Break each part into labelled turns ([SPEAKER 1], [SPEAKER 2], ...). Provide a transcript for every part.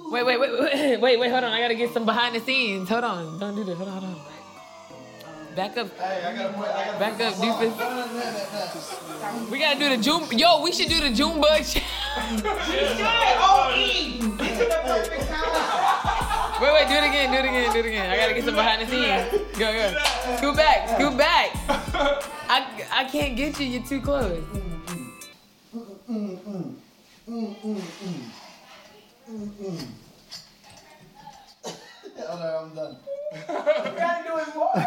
[SPEAKER 1] Wait, hold on. I gotta get some behind the scenes. Hold on. Don't do this. Hold on. Back up. Back up, doofus. We gotta do the June. Yo, we should do the June bug challenge. Wait, do it again. I gotta get some behind the scenes. Go. Scoot back. I can't get you. You're too close.
[SPEAKER 2] Alright, I'm done.
[SPEAKER 3] You gotta do it more.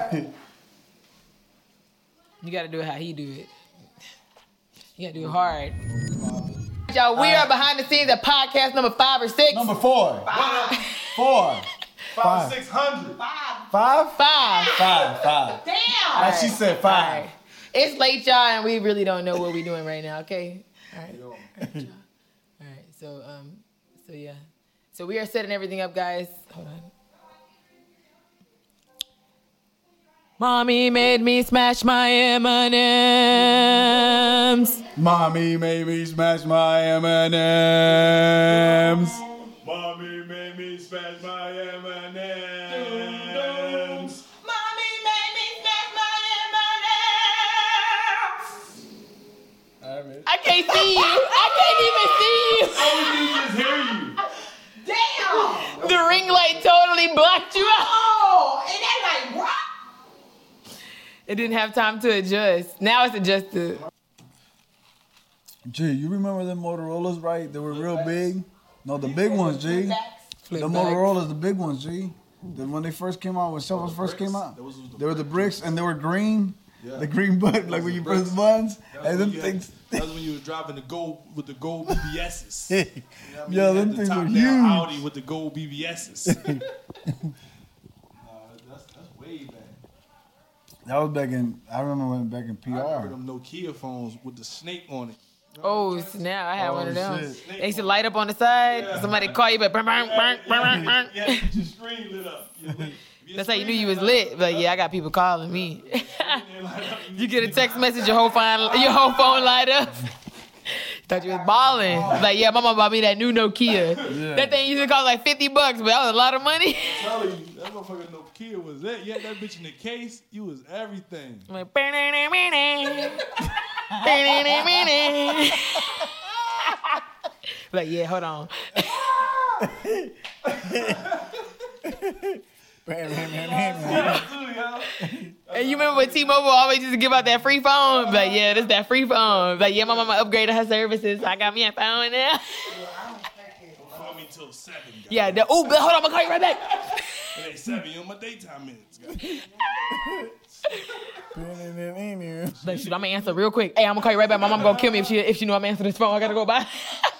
[SPEAKER 1] You gotta do it how he do it. You gotta do it hard. Y'all, we are behind the scenes at podcast number 5 or 6.
[SPEAKER 2] Number 4. 4.
[SPEAKER 4] 5, 600.
[SPEAKER 2] 5?
[SPEAKER 1] 5.
[SPEAKER 3] Damn.
[SPEAKER 2] She said 5.
[SPEAKER 1] All right. It's late, y'all, and we really don't know what we're doing right now, okay? All right. So yeah. So we are setting everything up, guys. Hold on. Mommy made me smash my M&Ms.
[SPEAKER 2] Mommy made me smash my M&Ms.
[SPEAKER 4] Mommy made me smash my M&Ms.
[SPEAKER 3] Mommy made me smash my M&Ms.
[SPEAKER 1] I can't see you. I can't even see you.
[SPEAKER 4] All we need is hear you.
[SPEAKER 3] Damn.
[SPEAKER 1] The ring light totally blocked you out.
[SPEAKER 3] Oh, and that like what?
[SPEAKER 1] It didn't have time to adjust. Now it's adjusted.
[SPEAKER 2] Gee, you remember them Motorola's, right? They were real big. No, the big ones, G. The Motorola's, the big ones, G. When they first came out, when cell phones first came out, they were the bricks and they were green. Yeah. The green button, like when you press the buttons. And them things.
[SPEAKER 4] That was when you was driving the gold with the gold BBSs.
[SPEAKER 2] You know what I mean? Them things were huge.
[SPEAKER 4] Audi with the gold BBSs. That's way back.
[SPEAKER 2] That was back in, I remember when back in PR.
[SPEAKER 4] I remember them Nokia phones with the snake on it.
[SPEAKER 1] Oh, snap. I had one of them.
[SPEAKER 2] Shit.
[SPEAKER 1] They used to light up on the side. Yeah. Somebody call you, but
[SPEAKER 4] Yeah, get your screen lit up.
[SPEAKER 1] That's how you knew you was lit. But yeah, I got people calling me. You get a text message, your whole phone light up. Thought you was balling. Like, yeah, my mom bought me that new Nokia. Yeah. That thing used to cost like $50, but that was a lot of money.
[SPEAKER 4] I'm telling you, that motherfucker Nokia was that. You had that bitch in the case, you was everything.
[SPEAKER 1] Like, like, yeah, hold on. And you remember when T-Mobile always used to give out that free phone? Like, yeah, this that free phone. Like, yeah, my mama upgraded her services. I got me a phone now.
[SPEAKER 4] Call me till 7. Guys.
[SPEAKER 1] Yeah, hold on, I'm gonna call you right back.
[SPEAKER 4] It ain't 7, you on my daytime minutes.
[SPEAKER 1] Like, shoot, I'm gonna answer real quick. Hey, I'm gonna call you right back. My mom gonna kill me if she know I'm answering this phone. I gotta go by.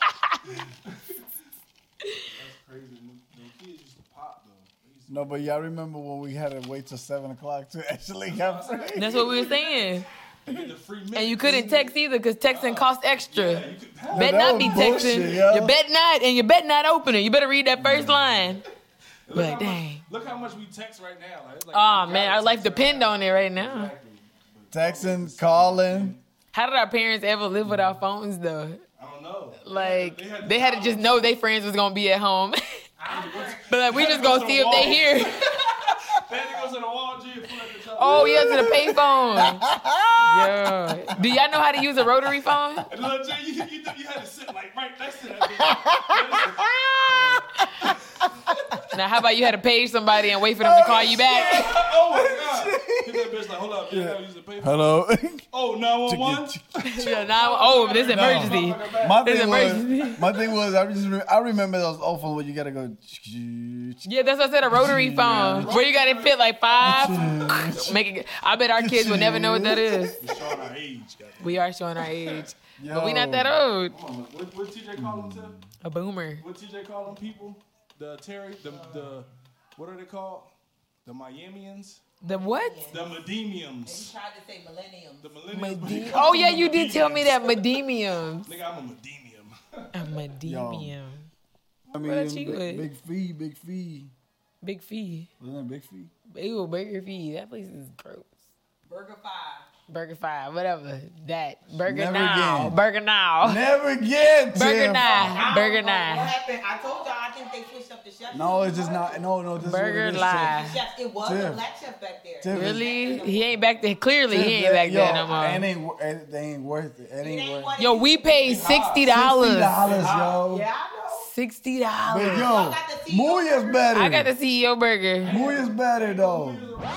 [SPEAKER 2] No, but y'all remember when we had to wait till 7 o'clock to actually have free?
[SPEAKER 1] That's what we were saying.
[SPEAKER 4] And
[SPEAKER 1] you couldn't text either because texting costs extra.
[SPEAKER 4] Yeah,
[SPEAKER 1] bet not be texting. You bet not, and you bet not open it. You better read that first line. Like, dang.
[SPEAKER 4] Look how much we text right now. Like,
[SPEAKER 1] oh, man, our life depend on it right now.
[SPEAKER 2] Texting, calling.
[SPEAKER 1] How did our parents ever live without phones, though?
[SPEAKER 4] I don't know.
[SPEAKER 1] Like, they had to just know their friends was going to be at home. But like, we just gonna see if they here.
[SPEAKER 4] They had to go to the wall, G, and pull at the top.
[SPEAKER 1] Oh, yeah, to the payphone. Yeah. Do y'all know how to use a rotary phone?
[SPEAKER 4] Look, G, you had to sit like right next to that bitch.
[SPEAKER 1] Now, how about you had to page somebody and wait for them to call you back?
[SPEAKER 4] Oh, my God. Hit that bitch like, hold up. You gotta use the payphone.
[SPEAKER 2] Hello.
[SPEAKER 4] Oh, 911?
[SPEAKER 1] Oh, this emergency.
[SPEAKER 2] My thing was, I remember those old phones where you gotta go.
[SPEAKER 1] Yeah, that's what I said, a rotary phone. Where you gotta fit like 5. Make it. I bet our kids will never know what that is.
[SPEAKER 4] We're showing our age, goddamn.
[SPEAKER 1] We are showing our age. Yo. But we not that old.
[SPEAKER 4] What TJ call them, Tim?
[SPEAKER 1] A boomer.
[SPEAKER 4] What TJ call them people? The Terry, the what are they called? The Miamians?
[SPEAKER 1] The what?
[SPEAKER 4] The Medemiums.
[SPEAKER 3] He tried to say millenniums.
[SPEAKER 4] The millennials.
[SPEAKER 1] Oh, yeah, you did tell me that. Medemiums.
[SPEAKER 4] Nigga, I'm a Medemium.
[SPEAKER 1] A Medemium.
[SPEAKER 2] I mean, big fee.
[SPEAKER 1] Big fee.
[SPEAKER 2] Wasn't that Big Fee?
[SPEAKER 1] Ew, Burger Fee. That place is gross.
[SPEAKER 3] Burger 5.
[SPEAKER 1] Burger 5, whatever. That. Burger
[SPEAKER 2] Never
[SPEAKER 1] now.
[SPEAKER 2] again.
[SPEAKER 1] Burger now.
[SPEAKER 2] Never again,
[SPEAKER 1] Burger
[SPEAKER 2] Tim.
[SPEAKER 1] now. Burger
[SPEAKER 3] What
[SPEAKER 1] now.
[SPEAKER 3] happened? I told y'all I think they switched up the chef.
[SPEAKER 2] No, it's just not. No, this
[SPEAKER 1] Burger
[SPEAKER 2] is what it is,
[SPEAKER 1] live.
[SPEAKER 3] Chef, it was a
[SPEAKER 2] Tiff.
[SPEAKER 3] black chef back there.
[SPEAKER 2] Tiff.
[SPEAKER 1] Really? He ain't back there. Clearly,
[SPEAKER 2] Tiff,
[SPEAKER 1] he ain't back there no more.
[SPEAKER 2] They ain't worth it. It ain't worth it.
[SPEAKER 1] Yo, we paid $60.
[SPEAKER 2] $60, yo.
[SPEAKER 3] Yeah, I know.
[SPEAKER 1] $60.
[SPEAKER 2] But yo, Muya's better.
[SPEAKER 1] I got the CEO burger.
[SPEAKER 2] Muya's better though.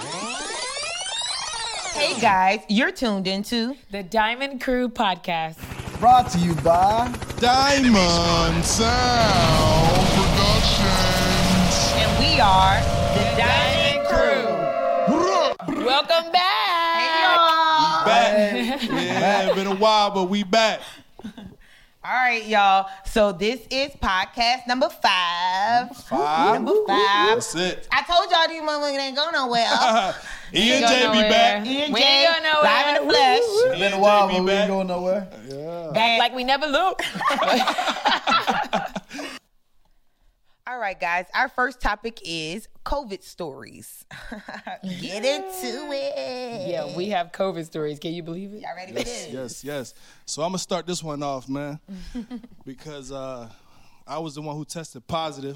[SPEAKER 3] Hey guys, you're tuned into
[SPEAKER 1] The Diamond Crew Podcast.
[SPEAKER 2] Brought to you by
[SPEAKER 5] Diamond Sound Productions.
[SPEAKER 3] and we are
[SPEAKER 1] The Diamond Crew. Welcome back.
[SPEAKER 4] Back. Yeah, been a while, but we back.
[SPEAKER 3] All right, y'all. So this is podcast number 5.
[SPEAKER 4] Five.
[SPEAKER 3] Number 5.
[SPEAKER 4] That's it.
[SPEAKER 3] I told y'all these motherfuckers ain't go nowhere.
[SPEAKER 4] E and
[SPEAKER 1] Go
[SPEAKER 4] J be
[SPEAKER 1] nowhere.
[SPEAKER 4] back.
[SPEAKER 3] E and
[SPEAKER 1] We
[SPEAKER 3] J,
[SPEAKER 1] ain't going
[SPEAKER 3] live in the
[SPEAKER 1] nowhere.
[SPEAKER 3] flesh.
[SPEAKER 2] It's been a while, but we ain't going nowhere.
[SPEAKER 1] Back like we never looked.
[SPEAKER 3] All right, guys. Our first topic is COVID stories. Get into it.
[SPEAKER 1] Yeah, we have COVID stories. Can you believe it?
[SPEAKER 3] Y'all ready for this?
[SPEAKER 4] Yes. So I'm gonna start this one off, man, because I was the one who tested positive.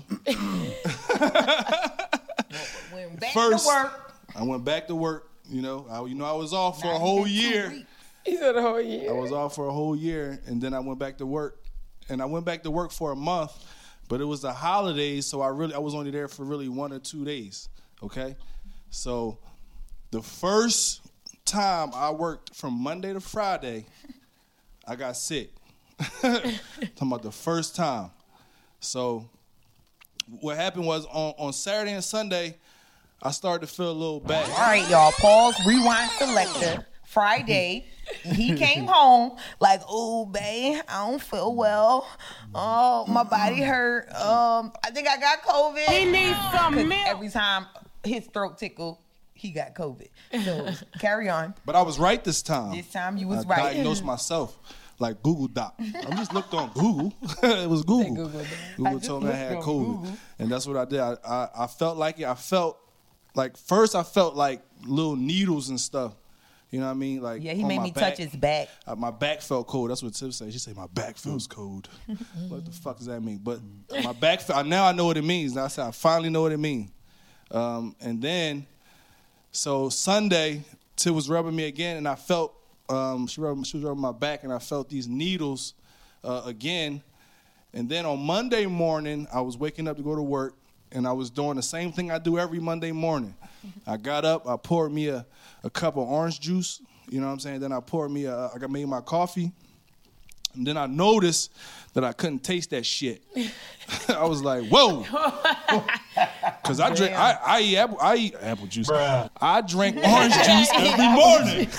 [SPEAKER 3] Went back
[SPEAKER 4] First,
[SPEAKER 3] to work.
[SPEAKER 4] I went back to work. I was off for a whole year.
[SPEAKER 1] He said the whole year.
[SPEAKER 4] I was off for a whole year, and then I went back to work. And I went back to work for a month, but it was the holidays, so I was only there for really 1 or 2 days. Okay, so the first time I worked from Monday to Friday, I got sick. Talking about the first time. So what happened was on Saturday and Sunday, I started to feel a little bad.
[SPEAKER 3] All right, y'all. Pause. Rewind selector. Friday, he came home like, "Oh, babe, I don't feel well. Oh, my body hurt. I think I got COVID." He needs some milk. Every time his throat tickled, he got COVID. So carry on.
[SPEAKER 4] But I was right this time.
[SPEAKER 3] This time you was
[SPEAKER 4] I
[SPEAKER 3] right.
[SPEAKER 4] diagnosed myself like Google Doc. I just looked on Google. It was Google. Google told me I had COVID, and that's what I did. I felt like it. I felt like first I felt like little needles and stuff. You know what I mean? Like
[SPEAKER 3] Yeah, he
[SPEAKER 4] on
[SPEAKER 3] made
[SPEAKER 4] my
[SPEAKER 3] me
[SPEAKER 4] back.
[SPEAKER 3] touch his back.
[SPEAKER 4] My back felt cold. That's what Tiff said. She said my back feels cold. What the fuck does that mean? But my back. Now I know what it means. Now I said I finally know what it means. And then, so Sunday, Tiff was rubbing me again, and I felt she was rubbing my back, and I felt these needles again. And then on Monday morning, I was waking up to go to work, and I was doing the same thing I do every Monday morning. I got up, I poured me a cup of orange juice, you know what I'm saying? Then I poured me I made my coffee. And then I noticed that I couldn't taste that shit. I was like, whoa. Cause I drink, I eat apple juice.
[SPEAKER 5] Bruh.
[SPEAKER 4] I drink orange juice every morning.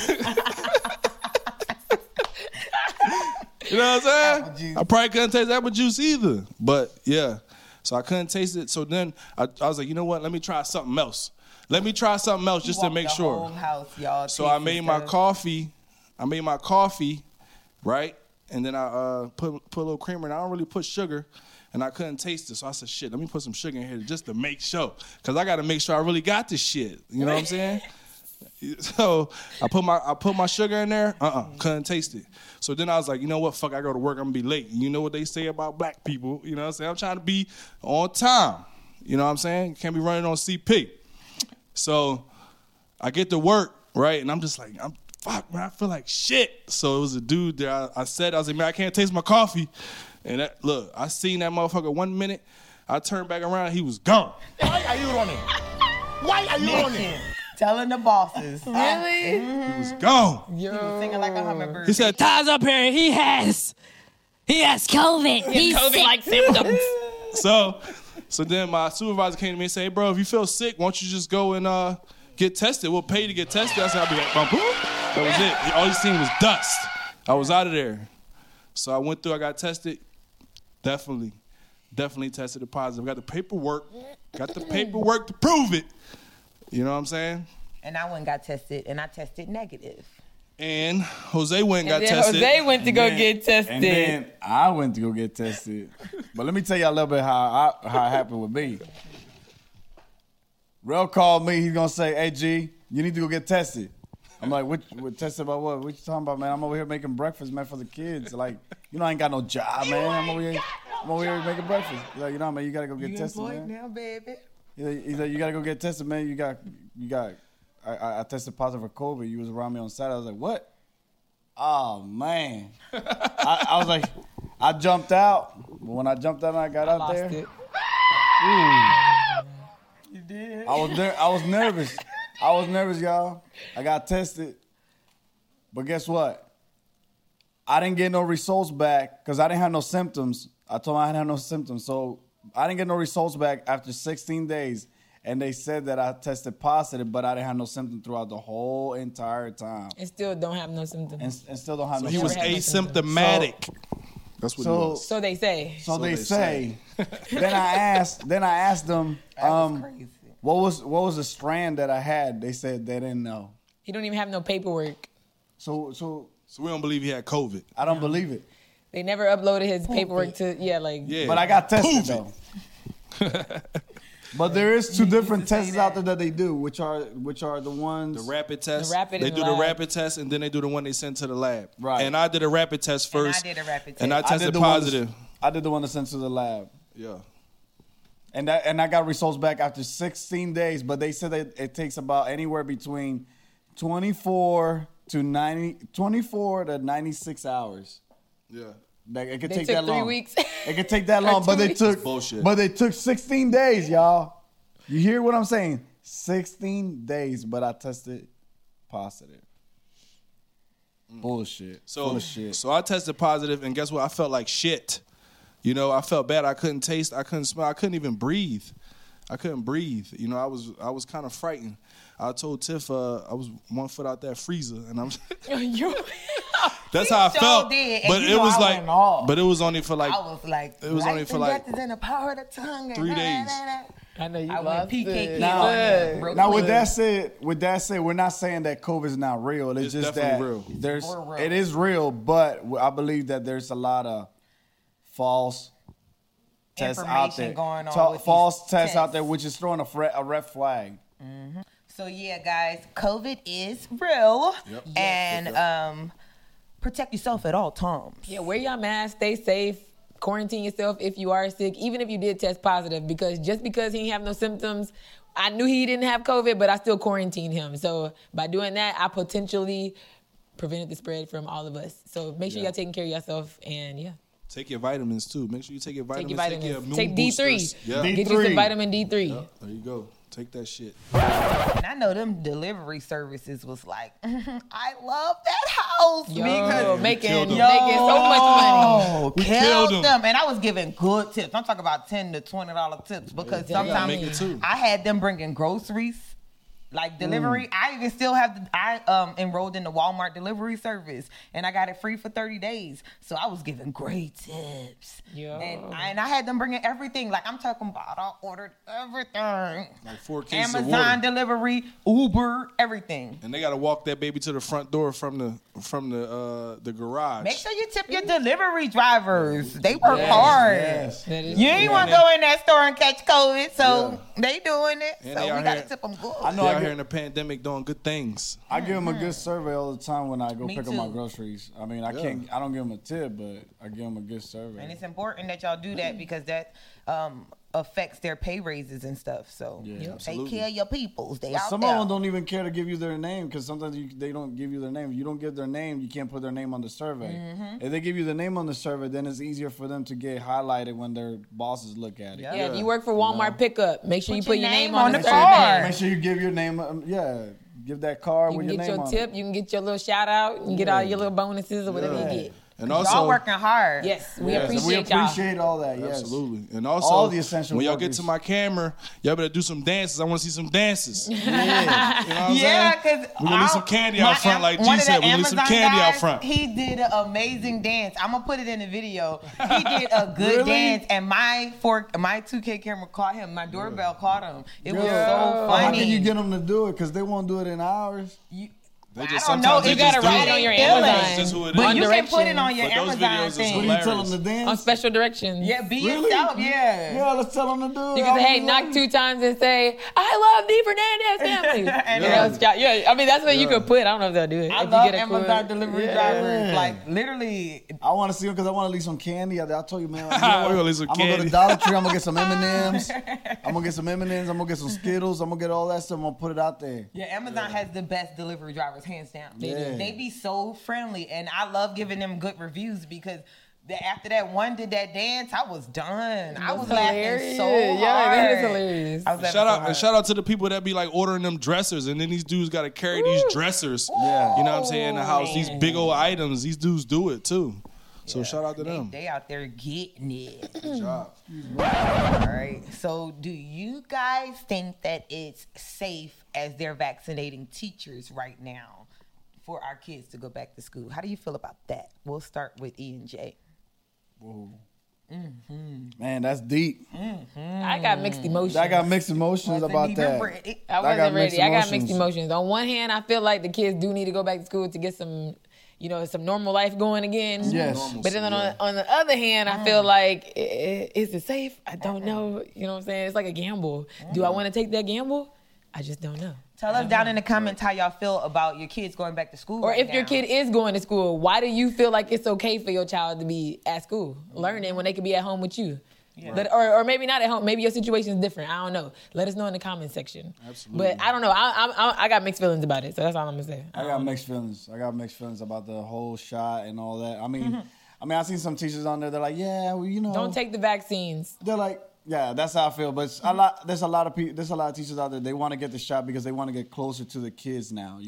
[SPEAKER 4] You know what I'm saying? I probably couldn't taste apple juice either. But yeah, so I couldn't taste it. So then I was like, you know what? Let me try something else. Let me try something else just to make sure.
[SPEAKER 3] Whole house, y'all.
[SPEAKER 4] So I made my coffee. Right? And then I put a little creamer in. I don't really put sugar, and I couldn't taste it. So I said, shit, let me put some sugar in here just to make sure. Because I got to make sure I really got this shit. You know what I'm saying? So I put my sugar in there. Couldn't taste it. So then I was like, you know what? Fuck, I go to work. I'm going to be late. You know what they say about black people. You know what I'm saying? I'm trying to be on time. You know what I'm saying? Can't be running on CP. So I get to work, right? And I'm just like, fuck, man, I feel like shit. So it was a dude there. I was like, man, I can't taste my coffee. And look, I seen that motherfucker 1 minute. I turned back around. He was gone.
[SPEAKER 5] Why are you on it? Why are you on it?
[SPEAKER 3] Telling the bosses.
[SPEAKER 1] Really?
[SPEAKER 4] He was gone.
[SPEAKER 3] He was singing like a hummingbird.
[SPEAKER 4] He said,
[SPEAKER 6] Ty's up here. He has COVID. He's
[SPEAKER 1] COVID
[SPEAKER 6] sick.
[SPEAKER 1] like symptoms.
[SPEAKER 4] so then my supervisor came to me and said, hey, bro, if you feel sick, why don't you just go and get tested? We'll pay you to get tested. I said, I'll be like, boom, boom. That was it. All you seen was dust. I was out of there. So I went through, I got tested. Definitely tested it positive. Got the paperwork to prove it. You know what I'm saying?
[SPEAKER 3] And I went and got tested, and I tested negative.
[SPEAKER 4] And Jose went and got
[SPEAKER 1] And then
[SPEAKER 4] tested.
[SPEAKER 1] Jose went to go get tested.
[SPEAKER 2] And then I went to go get tested. But let me tell you a little bit how it happened with me. Rel called me. He's going to say, hey, G, you need to go get tested. I'm like, what tested about what? What you talking about, man? I'm over here making breakfast, man, for the kids. Like, I ain't got no job, man. I'm over here making breakfast. He's like, man, you gotta go get tested, man.
[SPEAKER 3] Now, baby.
[SPEAKER 2] He's like, you gotta go get tested, man. You got. I tested positive for COVID. You was around me on Saturday. I was like, what? Oh man. I was like, I jumped out. But when I jumped out and I got out there,
[SPEAKER 3] You did.
[SPEAKER 2] I was nervous. I was nervous, y'all. I got tested. But guess what? I didn't get no results back because I didn't have no symptoms. I told them I didn't have no symptoms. So I didn't get no results back after 16 days. And they said that I tested positive, but I didn't have no symptoms throughout the whole entire time.
[SPEAKER 1] And still don't have no symptoms.
[SPEAKER 2] And still don't have no
[SPEAKER 4] He was
[SPEAKER 2] symptoms.
[SPEAKER 4] asymptomatic. That's what he was.
[SPEAKER 1] So they say.
[SPEAKER 2] So they say. Then I asked them,
[SPEAKER 3] Crazy.
[SPEAKER 2] what was the strand that I had? They said they didn't know.
[SPEAKER 1] He don't even have no paperwork.
[SPEAKER 2] So
[SPEAKER 4] we don't believe he had COVID.
[SPEAKER 2] I don't believe it.
[SPEAKER 1] They never uploaded his paperwork to
[SPEAKER 4] Yeah.
[SPEAKER 2] But I got tested though. But there is two different tests out there that they do, which are the ones.
[SPEAKER 4] The rapid test.
[SPEAKER 1] The rapid
[SPEAKER 4] they
[SPEAKER 1] in
[SPEAKER 4] do
[SPEAKER 1] the
[SPEAKER 4] the
[SPEAKER 1] lab.
[SPEAKER 4] rapid test, and then they do the one they send to the lab.
[SPEAKER 2] Right.
[SPEAKER 4] And I did a rapid test first.
[SPEAKER 3] I did a rapid test.
[SPEAKER 4] And I
[SPEAKER 2] I did
[SPEAKER 4] tested
[SPEAKER 2] the one
[SPEAKER 4] positive.
[SPEAKER 2] I did the one that sent to the lab.
[SPEAKER 4] Yeah.
[SPEAKER 2] And I got results back after 16 days, but they said that it takes about anywhere between 24 to 96 hours.
[SPEAKER 4] Yeah.
[SPEAKER 2] Like, it could
[SPEAKER 1] They
[SPEAKER 2] take
[SPEAKER 1] took
[SPEAKER 2] that
[SPEAKER 1] 3
[SPEAKER 2] long.
[SPEAKER 1] weeks.
[SPEAKER 2] It could take that long, but
[SPEAKER 1] 2
[SPEAKER 2] they
[SPEAKER 1] weeks.
[SPEAKER 2] took
[SPEAKER 4] Bullshit.
[SPEAKER 2] But they took 16 days, y'all. You hear what I'm saying? 16 days, but I tested positive. Bullshit. Full of shit.
[SPEAKER 4] So I tested positive, and guess what? I felt like shit. You know, I felt bad. I couldn't taste. I couldn't smell. I couldn't even breathe. I couldn't breathe. You know, I was kind of frightened. I told Tiff I was 1 foot out that freezer, and I'm. That's how I
[SPEAKER 3] sure
[SPEAKER 4] felt.
[SPEAKER 3] did, and
[SPEAKER 4] But
[SPEAKER 3] you
[SPEAKER 4] it
[SPEAKER 3] know
[SPEAKER 4] was
[SPEAKER 3] I
[SPEAKER 4] like,
[SPEAKER 3] went off.
[SPEAKER 4] but it was only for like.
[SPEAKER 3] I was like,
[SPEAKER 4] It was only
[SPEAKER 3] life
[SPEAKER 4] for
[SPEAKER 3] and
[SPEAKER 4] like
[SPEAKER 3] death is in the power of the tongue.
[SPEAKER 4] 3 days.
[SPEAKER 1] I know you
[SPEAKER 3] I went
[SPEAKER 1] lost
[SPEAKER 3] PK
[SPEAKER 1] it.
[SPEAKER 3] Now,
[SPEAKER 2] Now, with that said, we're not saying that COVID is not real. It's just that
[SPEAKER 4] definitely real.
[SPEAKER 2] it is real, but I believe that there's a lot of false tests out there.
[SPEAKER 3] Information going on with
[SPEAKER 2] false
[SPEAKER 3] these
[SPEAKER 2] tests out
[SPEAKER 3] tests.
[SPEAKER 2] there, which is throwing a red flag.
[SPEAKER 3] So yeah, guys, COVID is real, and protect yourself at all times.
[SPEAKER 1] Yeah, wear your mask, stay safe, quarantine yourself if you are sick, even if you did test positive, because just because he didn't have no symptoms, I knew he didn't have COVID, but I still quarantined him. So by doing that, I potentially prevented the spread from all of us. So make sure y'all taking care of yourself, and
[SPEAKER 4] Take your vitamins too. Make sure you take your vitamins.
[SPEAKER 1] take your vitamins.
[SPEAKER 4] immune
[SPEAKER 1] Take D3.
[SPEAKER 4] boosters. Yeah.
[SPEAKER 2] D3.
[SPEAKER 1] Get you some vitamin D3.
[SPEAKER 4] Yep, there you go. Take that shit.
[SPEAKER 3] And I know them delivery services was like, I love that house
[SPEAKER 1] Yo,
[SPEAKER 3] because
[SPEAKER 1] making
[SPEAKER 4] killed 'em.
[SPEAKER 1] so much money.
[SPEAKER 4] We
[SPEAKER 3] killed
[SPEAKER 4] killed 'em.
[SPEAKER 3] them. And I was giving good tips. I'm talking about $10 to $20 tips because
[SPEAKER 1] Yeah,
[SPEAKER 3] sometimes
[SPEAKER 4] make it too.
[SPEAKER 3] I had them bringing groceries. Like delivery, I even still have. I enrolled in the Walmart delivery service, and I got it free for 30 days. So I was giving great tips,
[SPEAKER 1] Yo.
[SPEAKER 3] and I had them bringing everything. Like I'm talking about, I ordered everything.
[SPEAKER 4] Like 4 cases of
[SPEAKER 3] Amazon
[SPEAKER 4] water.
[SPEAKER 3] delivery, Uber, everything.
[SPEAKER 4] And they gotta walk that baby to the front door from the garage.
[SPEAKER 3] Make sure you tip your delivery drivers. They work hard.
[SPEAKER 2] Yes.
[SPEAKER 1] That is
[SPEAKER 3] You ain't want to go in that store and catch COVID, so they doing it.
[SPEAKER 4] And
[SPEAKER 3] so
[SPEAKER 4] they
[SPEAKER 3] we
[SPEAKER 4] out
[SPEAKER 3] gotta
[SPEAKER 4] here-
[SPEAKER 3] tip them good.
[SPEAKER 2] I know.
[SPEAKER 4] They
[SPEAKER 2] I
[SPEAKER 4] out here
[SPEAKER 2] get-
[SPEAKER 4] in the pandemic doing good things.
[SPEAKER 2] I give them a good survey all the time when I go
[SPEAKER 3] Me
[SPEAKER 2] pick up my
[SPEAKER 3] too.
[SPEAKER 2] groceries. I mean, I don't give them a tip, but I give them a good survey.
[SPEAKER 3] And it's important that y'all do that because that affects their pay raises and stuff. So take
[SPEAKER 4] absolutely.
[SPEAKER 3] care of your peoples. They out
[SPEAKER 2] Some
[SPEAKER 3] there.
[SPEAKER 2] of them don't even care to give you their name because sometimes they don't give you their name. You don't give their name, you can't put their name on the survey.
[SPEAKER 3] Mm-hmm.
[SPEAKER 2] If they give you the name on the survey, then it's easier for them to get highlighted when their bosses look at it.
[SPEAKER 3] Yeah.
[SPEAKER 1] Yeah, if you work for Walmart pickup, make sure you put your name on the
[SPEAKER 3] the
[SPEAKER 1] survey.
[SPEAKER 3] card.
[SPEAKER 2] Make sure you give your name. Give that card
[SPEAKER 1] You
[SPEAKER 2] with
[SPEAKER 1] can
[SPEAKER 2] your
[SPEAKER 1] get
[SPEAKER 2] name
[SPEAKER 1] your
[SPEAKER 2] on
[SPEAKER 1] tip,
[SPEAKER 2] it.
[SPEAKER 1] you can get your little shout out, you can get all your little bonuses or whatever you get.
[SPEAKER 4] And
[SPEAKER 3] Y'all
[SPEAKER 4] also,
[SPEAKER 3] working hard.
[SPEAKER 1] Yes, we
[SPEAKER 2] Yes,
[SPEAKER 1] appreciate
[SPEAKER 2] we
[SPEAKER 1] y'all.
[SPEAKER 2] appreciate all that. Yes,
[SPEAKER 4] absolutely. And also,
[SPEAKER 2] All the essential
[SPEAKER 4] when y'all
[SPEAKER 2] workers.
[SPEAKER 4] get to my camera, y'all better do some dances. I want to see some dances. You know what I'm
[SPEAKER 3] Yeah,
[SPEAKER 4] saying?
[SPEAKER 3] because
[SPEAKER 4] We're gonna leave some candy out front, like G said. We're gonna leave some candy out front.
[SPEAKER 3] He did an amazing dance. I'm gonna put it in the video. He did a good
[SPEAKER 2] Really?
[SPEAKER 3] dance, and my 2K camera caught him. My doorbell caught him. It was so
[SPEAKER 2] How
[SPEAKER 3] funny.
[SPEAKER 2] can you get them to do it? Because they won't do it in hours.
[SPEAKER 4] They
[SPEAKER 3] I
[SPEAKER 4] just
[SPEAKER 3] don't know.
[SPEAKER 4] sometimes they
[SPEAKER 3] You
[SPEAKER 4] just
[SPEAKER 3] gotta
[SPEAKER 4] do
[SPEAKER 3] write
[SPEAKER 4] it.
[SPEAKER 3] on your
[SPEAKER 1] Amazon.
[SPEAKER 4] It's just who it
[SPEAKER 3] But
[SPEAKER 4] is.
[SPEAKER 3] you can put it
[SPEAKER 1] directions.
[SPEAKER 3] on your
[SPEAKER 4] But those
[SPEAKER 3] Amazon
[SPEAKER 4] videos is
[SPEAKER 3] thing.
[SPEAKER 2] What do you tell them to
[SPEAKER 1] On
[SPEAKER 2] dance?
[SPEAKER 1] special directions.
[SPEAKER 3] Yeah, be
[SPEAKER 2] Really?
[SPEAKER 3] yourself. Yeah.
[SPEAKER 2] Yeah, let's tell them to do it.
[SPEAKER 1] You can say, hey, knock 2 times and say, I love the Fernandez family.
[SPEAKER 3] And
[SPEAKER 1] You know, yeah, I mean, that's what you could put. I don't know if they'll do it.
[SPEAKER 3] I
[SPEAKER 1] If
[SPEAKER 3] love
[SPEAKER 1] you get a
[SPEAKER 3] Amazon
[SPEAKER 1] cool-
[SPEAKER 3] delivery
[SPEAKER 2] Yeah.
[SPEAKER 3] drivers. Like literally,
[SPEAKER 2] I want to see them because I want to leave some candy. I told you, man.
[SPEAKER 4] We gonna leave some
[SPEAKER 2] I'm gonna go
[SPEAKER 4] candy.
[SPEAKER 2] to Dollar Tree. I'm gonna get some M&Ms. I'm gonna get some M&Ms. I'm gonna get some Skittles. I'm gonna get all that stuff. I'm gonna put it out there.
[SPEAKER 3] yeah, Amazon has the best delivery drivers, hands down.
[SPEAKER 2] Yeah.
[SPEAKER 3] They be so friendly, and I love giving them good reviews because after that one did that dance, I was done. I was laughing so hard.
[SPEAKER 1] Yeah, that is hilarious.
[SPEAKER 3] I was laughing
[SPEAKER 4] Shout
[SPEAKER 3] so
[SPEAKER 4] out,
[SPEAKER 3] hard.
[SPEAKER 4] shout out to the people that be like ordering them dressers, and then these dudes got to carry these dressers.
[SPEAKER 2] Yeah.
[SPEAKER 4] You know what I'm saying? In the house, these big old items. These dudes do it too. So shout out to them.
[SPEAKER 3] They out there getting it.
[SPEAKER 4] Good job.
[SPEAKER 3] All right. So, do you guys think that it's safe as they're vaccinating teachers right now for our kids to go back to school? How do you feel about that? We'll start with E and J.
[SPEAKER 2] Man, that's deep.
[SPEAKER 1] I got mixed emotions.
[SPEAKER 2] I got mixed emotions
[SPEAKER 3] Wasn't
[SPEAKER 2] about
[SPEAKER 3] even
[SPEAKER 2] that.
[SPEAKER 3] ready.
[SPEAKER 1] I
[SPEAKER 2] I got
[SPEAKER 1] wasn't
[SPEAKER 2] mixed
[SPEAKER 1] ready. I got mixed
[SPEAKER 2] emotions.
[SPEAKER 1] emotions. On one hand, I feel like the kids do need to go back to school to get some, some normal life going again.
[SPEAKER 2] Yes.
[SPEAKER 1] But then on the other hand, I feel like, is it safe? I don't know. You know what I'm saying? It's like a gamble. Do I want to take that gamble? I just don't know.
[SPEAKER 3] Tell us down in the comments how y'all feel about your kids going back to school.
[SPEAKER 1] Or
[SPEAKER 3] right
[SPEAKER 1] if your
[SPEAKER 3] now.
[SPEAKER 1] kid is going to school, why do you feel like it's okay for your child to be at school learning when they could be at home with you? Or maybe not at home. Maybe your situation is different. I don't know. Let us know in the comment section.
[SPEAKER 4] Absolutely.
[SPEAKER 1] But I don't know. I got mixed feelings about it. So that's all I'm gonna say.
[SPEAKER 2] I got mixed feelings. I got mixed feelings about the whole shot and all that. I mean, I seen some teachers on there. They're like, yeah, well,
[SPEAKER 1] Don't take the vaccines.
[SPEAKER 2] They're like, yeah, that's how I feel. But it's there's a lot of people. There's a lot of teachers out there. They want to get the shot because they want to get closer to the kids now.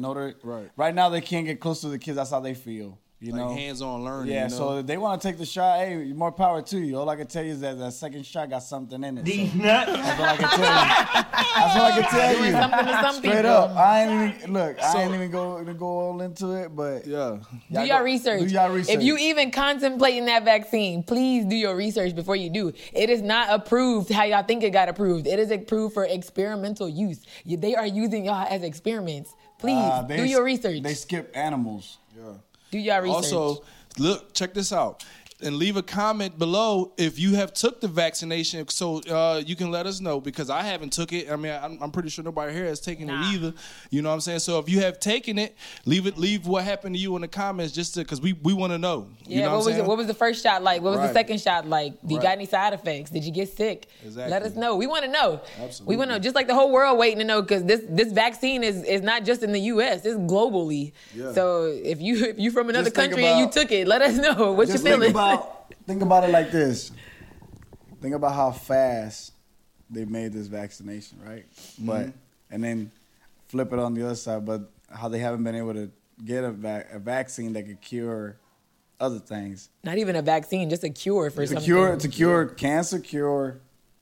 [SPEAKER 2] Right now they can't get close to the kids. That's how they feel.
[SPEAKER 4] Like hands-on learning.
[SPEAKER 2] Yeah,
[SPEAKER 4] you know?
[SPEAKER 2] so they want to take the shot. Hey, more power to you. All I can tell you is that second shot got something in it.
[SPEAKER 3] These
[SPEAKER 2] So
[SPEAKER 3] nuts.
[SPEAKER 2] that's all I can tell you. That's all I can tell
[SPEAKER 1] Doing
[SPEAKER 2] you.
[SPEAKER 1] something to some
[SPEAKER 2] Straight
[SPEAKER 1] people.
[SPEAKER 2] up. I ain't even go all into it, but
[SPEAKER 4] Yeah.
[SPEAKER 1] Do your research.
[SPEAKER 2] Do your research.
[SPEAKER 1] If you even contemplating that vaccine, please do your research before you do. It is not approved how y'all think it got approved. It is approved for experimental use. They are using y'all as experiments. Please do your research.
[SPEAKER 2] They skip animals.
[SPEAKER 1] Do your research.
[SPEAKER 4] Also, look, check this out. And leave a comment below if you have took the vaccination, so you can let us know, because I haven't took it. I mean, I'm pretty sure nobody here has taken it either. You know what I'm saying? So if you have taken it, leave what happened to you in the comments, just because we want to know. You know what I'm saying?
[SPEAKER 1] What was the first shot like? What was the
[SPEAKER 2] Right.
[SPEAKER 1] second shot like? Do you got
[SPEAKER 2] Right.
[SPEAKER 1] any side effects? Did you get sick?
[SPEAKER 4] Exactly.
[SPEAKER 1] Let us know. We want to know.
[SPEAKER 4] Absolutely.
[SPEAKER 1] We want to know. Just like the whole world waiting to know, because this vaccine is not just in the U.S. It's globally.
[SPEAKER 4] Yeah.
[SPEAKER 1] So if you from another
[SPEAKER 2] Just think
[SPEAKER 1] country and you
[SPEAKER 2] about-
[SPEAKER 1] took it, let us know what you
[SPEAKER 2] Just
[SPEAKER 1] feeling.
[SPEAKER 2] think about it like this. Think about how fast they made this vaccination, right? But and then flip it on the other side, but how they haven't been able to get a vaccine that could cure other things.
[SPEAKER 1] Not even a vaccine, just a cure for something.
[SPEAKER 2] To cure cancer, cure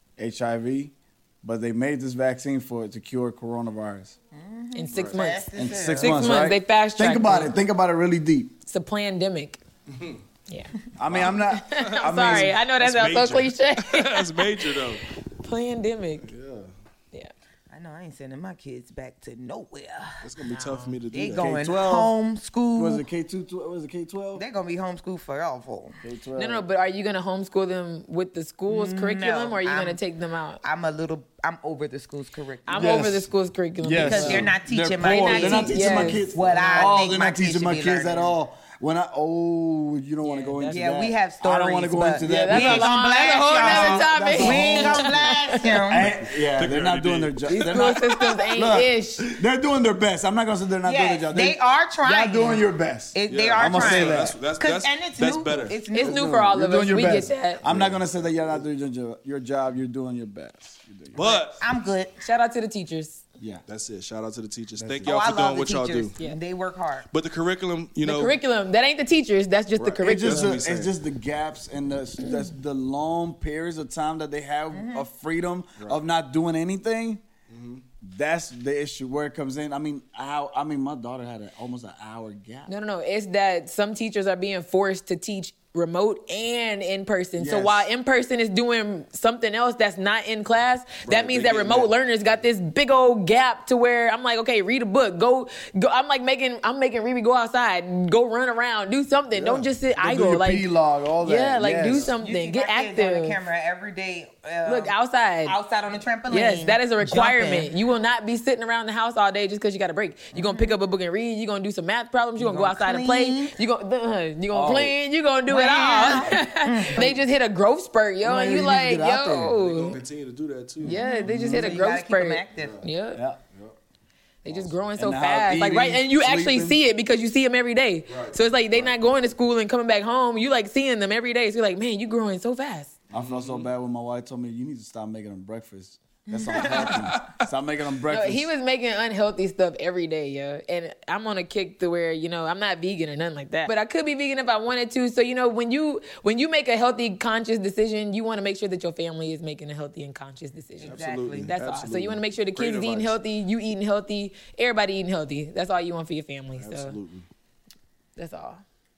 [SPEAKER 2] HIV, but they made this vaccine to cure coronavirus.
[SPEAKER 1] in 6 months.
[SPEAKER 2] In
[SPEAKER 3] Six
[SPEAKER 2] 6
[SPEAKER 1] Six
[SPEAKER 2] months,
[SPEAKER 1] months,
[SPEAKER 2] right?
[SPEAKER 1] they fast-tracked
[SPEAKER 2] Think about
[SPEAKER 1] it.
[SPEAKER 2] it. Think about it really deep.
[SPEAKER 1] It's a pandemic. Yeah.
[SPEAKER 2] I mean, I'm not.
[SPEAKER 1] I'm sorry. I know that sounds so
[SPEAKER 4] major.
[SPEAKER 1] cliche.
[SPEAKER 4] That's major, though.
[SPEAKER 1] Pandemic. Yeah.
[SPEAKER 3] I know I ain't sending my kids back to nowhere.
[SPEAKER 4] It's going to be tough for me to do
[SPEAKER 3] They
[SPEAKER 4] that.
[SPEAKER 3] going
[SPEAKER 2] K-12.
[SPEAKER 3] homeschool.
[SPEAKER 2] Was it K2? Was it K12?
[SPEAKER 3] They're gonna be homeschooled forever.
[SPEAKER 2] K12.
[SPEAKER 1] No, but are you going to homeschool them with the school's curriculum, or are you going to
[SPEAKER 3] I'm-
[SPEAKER 1] take them out?
[SPEAKER 3] I'm over the school's curriculum.
[SPEAKER 1] I'm
[SPEAKER 2] Yes.
[SPEAKER 1] over the school's curriculum.
[SPEAKER 2] Yes.
[SPEAKER 3] because they're not teaching
[SPEAKER 2] They're
[SPEAKER 3] my
[SPEAKER 2] poor.
[SPEAKER 3] kids.
[SPEAKER 2] They're not teaching my
[SPEAKER 1] Yes.
[SPEAKER 2] kids.
[SPEAKER 3] What I
[SPEAKER 2] oh,
[SPEAKER 3] think
[SPEAKER 2] they're
[SPEAKER 3] my
[SPEAKER 2] not
[SPEAKER 3] kids
[SPEAKER 2] teaching
[SPEAKER 3] should
[SPEAKER 2] my
[SPEAKER 3] be
[SPEAKER 2] kids at
[SPEAKER 3] learning.
[SPEAKER 2] all. You don't want to go into
[SPEAKER 3] Yeah,
[SPEAKER 2] that.
[SPEAKER 3] we have
[SPEAKER 2] I don't want to
[SPEAKER 3] stories,
[SPEAKER 2] go into
[SPEAKER 3] but-
[SPEAKER 2] that.
[SPEAKER 1] that's
[SPEAKER 3] We ain't gonna
[SPEAKER 1] that's a whole
[SPEAKER 3] blast
[SPEAKER 1] nother
[SPEAKER 3] y'all.
[SPEAKER 1] topic.
[SPEAKER 3] We ain't gonna blast them.
[SPEAKER 2] Yeah, they're not doing their job.
[SPEAKER 1] These
[SPEAKER 2] They're
[SPEAKER 1] school
[SPEAKER 2] not.
[SPEAKER 1] systems ain't
[SPEAKER 2] Look,
[SPEAKER 1] ish.
[SPEAKER 2] They're doing their best. I'm not gonna say they're not doing their
[SPEAKER 3] Yes,
[SPEAKER 2] job.
[SPEAKER 3] they are trying.
[SPEAKER 2] Y'all doing your best.
[SPEAKER 3] They are
[SPEAKER 2] I'ma say
[SPEAKER 3] trying.
[SPEAKER 2] that.
[SPEAKER 3] And it's
[SPEAKER 4] That's
[SPEAKER 3] new.
[SPEAKER 4] better.
[SPEAKER 3] It's
[SPEAKER 1] It's
[SPEAKER 3] new.
[SPEAKER 1] new for all
[SPEAKER 2] You're
[SPEAKER 1] of
[SPEAKER 2] doing
[SPEAKER 1] us.
[SPEAKER 2] your
[SPEAKER 1] We
[SPEAKER 2] best.
[SPEAKER 1] get that.
[SPEAKER 2] I'm not gonna say that you're not doing your job. You're doing your best. You're doing your
[SPEAKER 4] But
[SPEAKER 3] I'm good.
[SPEAKER 1] Shout out to the teachers.
[SPEAKER 2] yeah.
[SPEAKER 4] that's it. Shout out to the teachers. Thank
[SPEAKER 3] Oh,
[SPEAKER 4] y'all
[SPEAKER 3] I
[SPEAKER 4] for
[SPEAKER 3] love
[SPEAKER 4] doing what
[SPEAKER 3] the
[SPEAKER 4] y'all do.
[SPEAKER 3] teachers. Yeah. They work hard.
[SPEAKER 4] But the curriculum, you
[SPEAKER 1] The
[SPEAKER 4] know,
[SPEAKER 1] curriculum. That ain't the teachers. That's just the
[SPEAKER 2] It's
[SPEAKER 1] curriculum.
[SPEAKER 2] just,
[SPEAKER 4] That's what we
[SPEAKER 2] it's
[SPEAKER 4] saying.
[SPEAKER 2] just the gaps and the long periods of time that they have of freedom of not doing anything. That's the issue where it comes in. I mean, my daughter had almost an hour gap.
[SPEAKER 1] No. It's that some teachers are being forced to teach remote and in person. So
[SPEAKER 2] Yes.
[SPEAKER 1] while in person is doing something else that's not in class, that
[SPEAKER 4] Right,
[SPEAKER 1] means
[SPEAKER 4] they
[SPEAKER 1] that
[SPEAKER 4] getting
[SPEAKER 1] remote
[SPEAKER 4] that.
[SPEAKER 1] learners got this big old gap to where I'm like, okay, read a book, go. I'm making Riri go outside, go run around, do something. Don't just sit
[SPEAKER 2] Go do
[SPEAKER 1] idle.
[SPEAKER 2] your
[SPEAKER 1] Like
[SPEAKER 2] P-log, all that.
[SPEAKER 1] yeah, like do
[SPEAKER 2] Yes.
[SPEAKER 3] You
[SPEAKER 1] something,
[SPEAKER 3] see
[SPEAKER 1] get
[SPEAKER 3] my kids on the
[SPEAKER 1] active.
[SPEAKER 3] camera every day.
[SPEAKER 1] Look outside.
[SPEAKER 3] Outside on the trampoline.
[SPEAKER 1] Yes, that is a requirement.
[SPEAKER 3] jumping.
[SPEAKER 1] You will not be sitting around the house all day just because you got a break. You're going to pick up a book and read. You're going to do some math problems. You're going to go outside and play.
[SPEAKER 3] clean.
[SPEAKER 1] You're going to clean. You're going to do it all. They just hit a growth spurt, yo.
[SPEAKER 2] Like,
[SPEAKER 1] And
[SPEAKER 2] you
[SPEAKER 1] you
[SPEAKER 2] need to
[SPEAKER 1] like,
[SPEAKER 2] get out there.
[SPEAKER 4] They're
[SPEAKER 1] yo.
[SPEAKER 4] gonna continue to do that too.
[SPEAKER 1] Yeah, they just hit a
[SPEAKER 3] You
[SPEAKER 1] growth
[SPEAKER 3] gotta keep them
[SPEAKER 1] spurt.
[SPEAKER 3] active.
[SPEAKER 1] Yeah.
[SPEAKER 2] Yeah.
[SPEAKER 1] They just growing so
[SPEAKER 2] And now
[SPEAKER 1] fast. Like,
[SPEAKER 2] eating,
[SPEAKER 1] right. And you actually
[SPEAKER 2] sleeping.
[SPEAKER 1] see it because you see them every day. So it's like they not going to school and coming back home. You like seeing them every day. So you're like, man, you growing so fast.
[SPEAKER 2] I felt so bad when my wife told me, you need to stop making them breakfast. That's unhealthy. Stop making them
[SPEAKER 1] No,
[SPEAKER 2] breakfast.
[SPEAKER 1] he was making unhealthy stuff every day, yo. And I'm on a kick to where, I'm not vegan or nothing like that. But I could be vegan if I wanted to. So, when you make a healthy, conscious decision, you want to make sure that your family is making a healthy and conscious decision.
[SPEAKER 4] Absolutely.
[SPEAKER 1] That's all. So
[SPEAKER 4] Absolutely.
[SPEAKER 1] you want to make sure the
[SPEAKER 4] Great
[SPEAKER 1] kids eating
[SPEAKER 4] advice.
[SPEAKER 1] healthy, you eating healthy, everybody eating healthy. That's all you want for your family. So
[SPEAKER 4] Absolutely.
[SPEAKER 1] that's all.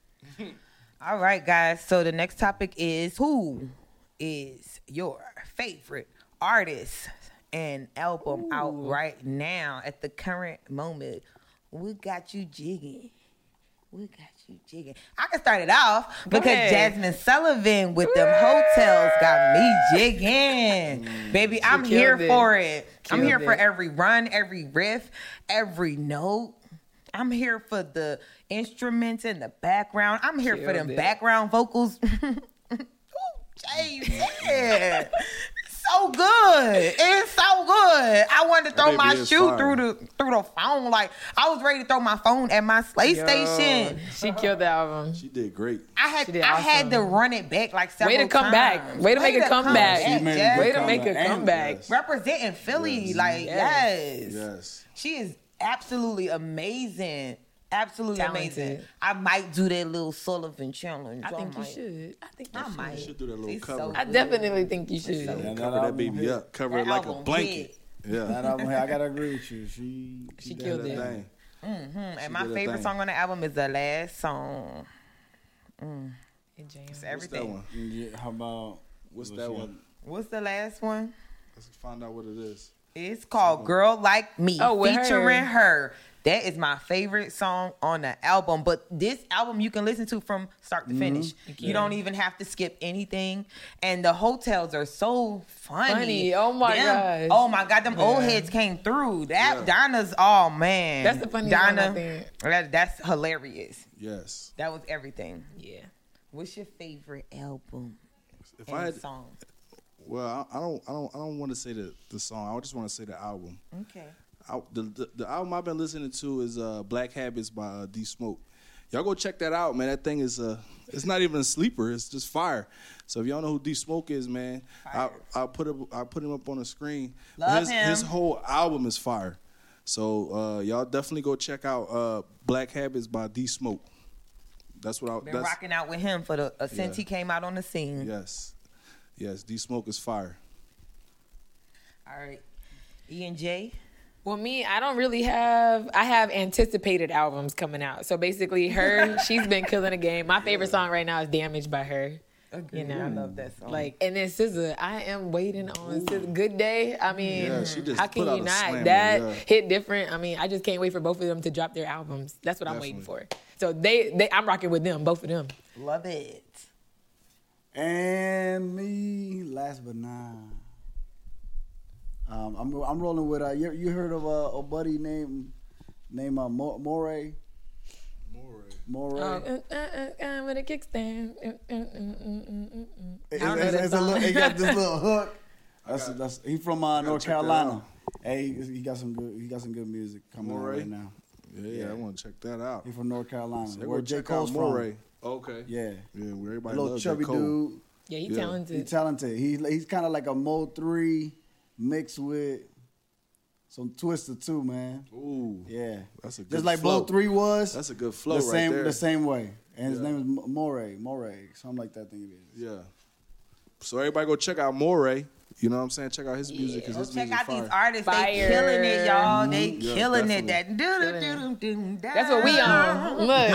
[SPEAKER 3] All right, guys. So the next topic is, who is your favorite artist and album out right now at the current moment? What got you jigging? What got you jigging? I can start it off because
[SPEAKER 1] ahead.
[SPEAKER 3] Jasmine Sullivan with them hotels got me jigging. Baby, I'm here
[SPEAKER 1] killed it.
[SPEAKER 3] for it. I'm
[SPEAKER 1] Killed
[SPEAKER 3] here for
[SPEAKER 1] it.
[SPEAKER 3] every run, every riff, every note. I'm here for the instruments in the background. I'm here for
[SPEAKER 1] Killed
[SPEAKER 3] them
[SPEAKER 1] it.
[SPEAKER 3] background vocals. Ooh, Jay, you did. So good. It's so good. I wanted to throw
[SPEAKER 4] baby
[SPEAKER 3] my
[SPEAKER 4] is
[SPEAKER 3] shoe
[SPEAKER 4] fire.
[SPEAKER 3] through the phone. Like, I was ready to throw my phone at my slay station.
[SPEAKER 1] She killed the album.
[SPEAKER 4] She did great.
[SPEAKER 3] I
[SPEAKER 1] She did
[SPEAKER 3] had
[SPEAKER 1] awesome.
[SPEAKER 3] to run it back like several
[SPEAKER 1] Way to come back.
[SPEAKER 3] times.
[SPEAKER 1] Way to make a
[SPEAKER 3] come
[SPEAKER 1] comeback.
[SPEAKER 3] back,
[SPEAKER 2] She made a
[SPEAKER 3] Jazz.
[SPEAKER 1] Way
[SPEAKER 2] good
[SPEAKER 1] to make a
[SPEAKER 2] comeback.
[SPEAKER 1] comeback.
[SPEAKER 4] Yes.
[SPEAKER 3] Representing Philly,
[SPEAKER 4] Yes.
[SPEAKER 3] like, yes.
[SPEAKER 4] Yes.
[SPEAKER 3] She is absolutely amazing. Absolutely
[SPEAKER 1] Talented.
[SPEAKER 3] amazing. I might do that little Sullivan challenge.
[SPEAKER 1] I think you
[SPEAKER 3] might.
[SPEAKER 1] should. I think you
[SPEAKER 3] I
[SPEAKER 1] should.
[SPEAKER 3] might.
[SPEAKER 4] should do that little
[SPEAKER 3] It's
[SPEAKER 4] cover.
[SPEAKER 3] so
[SPEAKER 1] I
[SPEAKER 3] good.
[SPEAKER 1] definitely think you should.
[SPEAKER 2] Yeah,
[SPEAKER 4] Cover that
[SPEAKER 2] album
[SPEAKER 4] baby
[SPEAKER 2] hit.
[SPEAKER 4] up. Cover
[SPEAKER 3] That
[SPEAKER 4] it like a
[SPEAKER 3] album
[SPEAKER 4] blanket. Yeah.
[SPEAKER 2] That album, I gotta agree with you. She
[SPEAKER 1] She
[SPEAKER 2] did
[SPEAKER 1] killed
[SPEAKER 2] her
[SPEAKER 1] it.
[SPEAKER 2] thing.
[SPEAKER 3] And my
[SPEAKER 4] did her
[SPEAKER 3] favorite
[SPEAKER 4] thing.
[SPEAKER 3] song on the album is the last song.
[SPEAKER 1] It jams.
[SPEAKER 3] It's
[SPEAKER 4] What's that
[SPEAKER 3] everything.
[SPEAKER 4] one?
[SPEAKER 2] Yeah, how about
[SPEAKER 4] What's
[SPEAKER 2] what
[SPEAKER 4] that
[SPEAKER 2] she
[SPEAKER 4] one?
[SPEAKER 3] What's the last one?
[SPEAKER 4] Let's find out what it is.
[SPEAKER 3] It's called Girl Like Me,
[SPEAKER 1] Oh, with
[SPEAKER 3] featuring
[SPEAKER 1] her.
[SPEAKER 3] her. That is my favorite song on the album. But this album you can listen to from start to finish. You don't even have to skip anything. And the hotels are so funny.
[SPEAKER 1] Funny. Oh, my gosh.
[SPEAKER 3] Oh my God, them old heads came through. That Donna's, oh man.
[SPEAKER 1] That's the funniest one, I
[SPEAKER 3] Donna,
[SPEAKER 1] think.
[SPEAKER 3] that's hilarious.
[SPEAKER 4] Yes.
[SPEAKER 3] That was everything.
[SPEAKER 1] Yeah.
[SPEAKER 3] What's your favorite album
[SPEAKER 4] If
[SPEAKER 3] and
[SPEAKER 4] I had,
[SPEAKER 3] song?
[SPEAKER 4] well, I don't want to say the song. I just want to say the album.
[SPEAKER 3] Okay.
[SPEAKER 4] The album I've been listening to is Black Habits by D Smoke. Y'all go check that out, man. That thing is it's not even a sleeper. It's just fire. So if y'all know who D Smoke is, man, I'll put him up on the screen.
[SPEAKER 3] Love him.
[SPEAKER 4] His whole album is fire. So y'all definitely go check out Black Habits by D Smoke. That's what I
[SPEAKER 3] Been rocking out with him for since
[SPEAKER 4] Yeah.
[SPEAKER 3] he came out on the scene.
[SPEAKER 4] Yes, D Smoke is fire.
[SPEAKER 3] All right. E&J.
[SPEAKER 1] Well, me, I don't really have. I have anticipated albums coming out. So basically, she's been killing the game. My favorite song right now is "Damaged" by her. You know,
[SPEAKER 3] I love that song.
[SPEAKER 1] Like, and then SZA, I am waiting on SZA. Good Day. I mean,
[SPEAKER 4] Yeah, she just
[SPEAKER 1] how can
[SPEAKER 4] put out
[SPEAKER 1] you
[SPEAKER 4] a
[SPEAKER 1] not?
[SPEAKER 4] slammer,
[SPEAKER 1] That
[SPEAKER 4] yeah.
[SPEAKER 1] hit different. I mean, I just can't wait for both of them to drop their albums. That's what I'm waiting for. So I'm rocking with them, both of them.
[SPEAKER 3] Love it.
[SPEAKER 2] And me, last but not. I'm rolling with you heard of a buddy named Moray. Moray.
[SPEAKER 1] With a kickstand.
[SPEAKER 2] It got this little hook. That's he from North
[SPEAKER 4] check that
[SPEAKER 2] Carolina.
[SPEAKER 4] out.
[SPEAKER 2] Hey, he got some good music coming out
[SPEAKER 4] Moray?
[SPEAKER 2] right now.
[SPEAKER 4] Yeah, I want to check that out.
[SPEAKER 2] He from North Carolina.
[SPEAKER 4] So
[SPEAKER 2] Where
[SPEAKER 4] go
[SPEAKER 2] J.
[SPEAKER 4] check
[SPEAKER 2] Cole's
[SPEAKER 4] out
[SPEAKER 2] from.
[SPEAKER 4] Moray. Okay.
[SPEAKER 2] Yeah.
[SPEAKER 4] Yeah, where
[SPEAKER 2] A
[SPEAKER 4] everybody
[SPEAKER 2] little
[SPEAKER 4] loves
[SPEAKER 2] chubby
[SPEAKER 4] J. Cole.
[SPEAKER 2] dude.
[SPEAKER 1] Yeah, he's
[SPEAKER 4] Yeah.
[SPEAKER 1] talented.
[SPEAKER 2] He's talented. He's kind of like a Mo 3 mixed with some Twister too, man.
[SPEAKER 4] Ooh,
[SPEAKER 2] Yeah.
[SPEAKER 4] that's a good
[SPEAKER 2] Just like
[SPEAKER 4] flow.
[SPEAKER 2] Mo 3 was.
[SPEAKER 4] That's a good flow
[SPEAKER 2] the
[SPEAKER 4] right
[SPEAKER 2] same,
[SPEAKER 4] there.
[SPEAKER 2] The same way. And his
[SPEAKER 4] Yeah.
[SPEAKER 2] name is Moray, something like that. I think it is.
[SPEAKER 4] Yeah. So everybody go check out Moray. You know what I'm saying? Check out his music because his
[SPEAKER 3] Check
[SPEAKER 4] music
[SPEAKER 3] out
[SPEAKER 4] fire.
[SPEAKER 3] these artists.
[SPEAKER 1] Fire.
[SPEAKER 3] They killing it, y'all. They
[SPEAKER 4] Yeah,
[SPEAKER 3] killing it.
[SPEAKER 4] definitely.
[SPEAKER 3] That's
[SPEAKER 1] what we on. Look.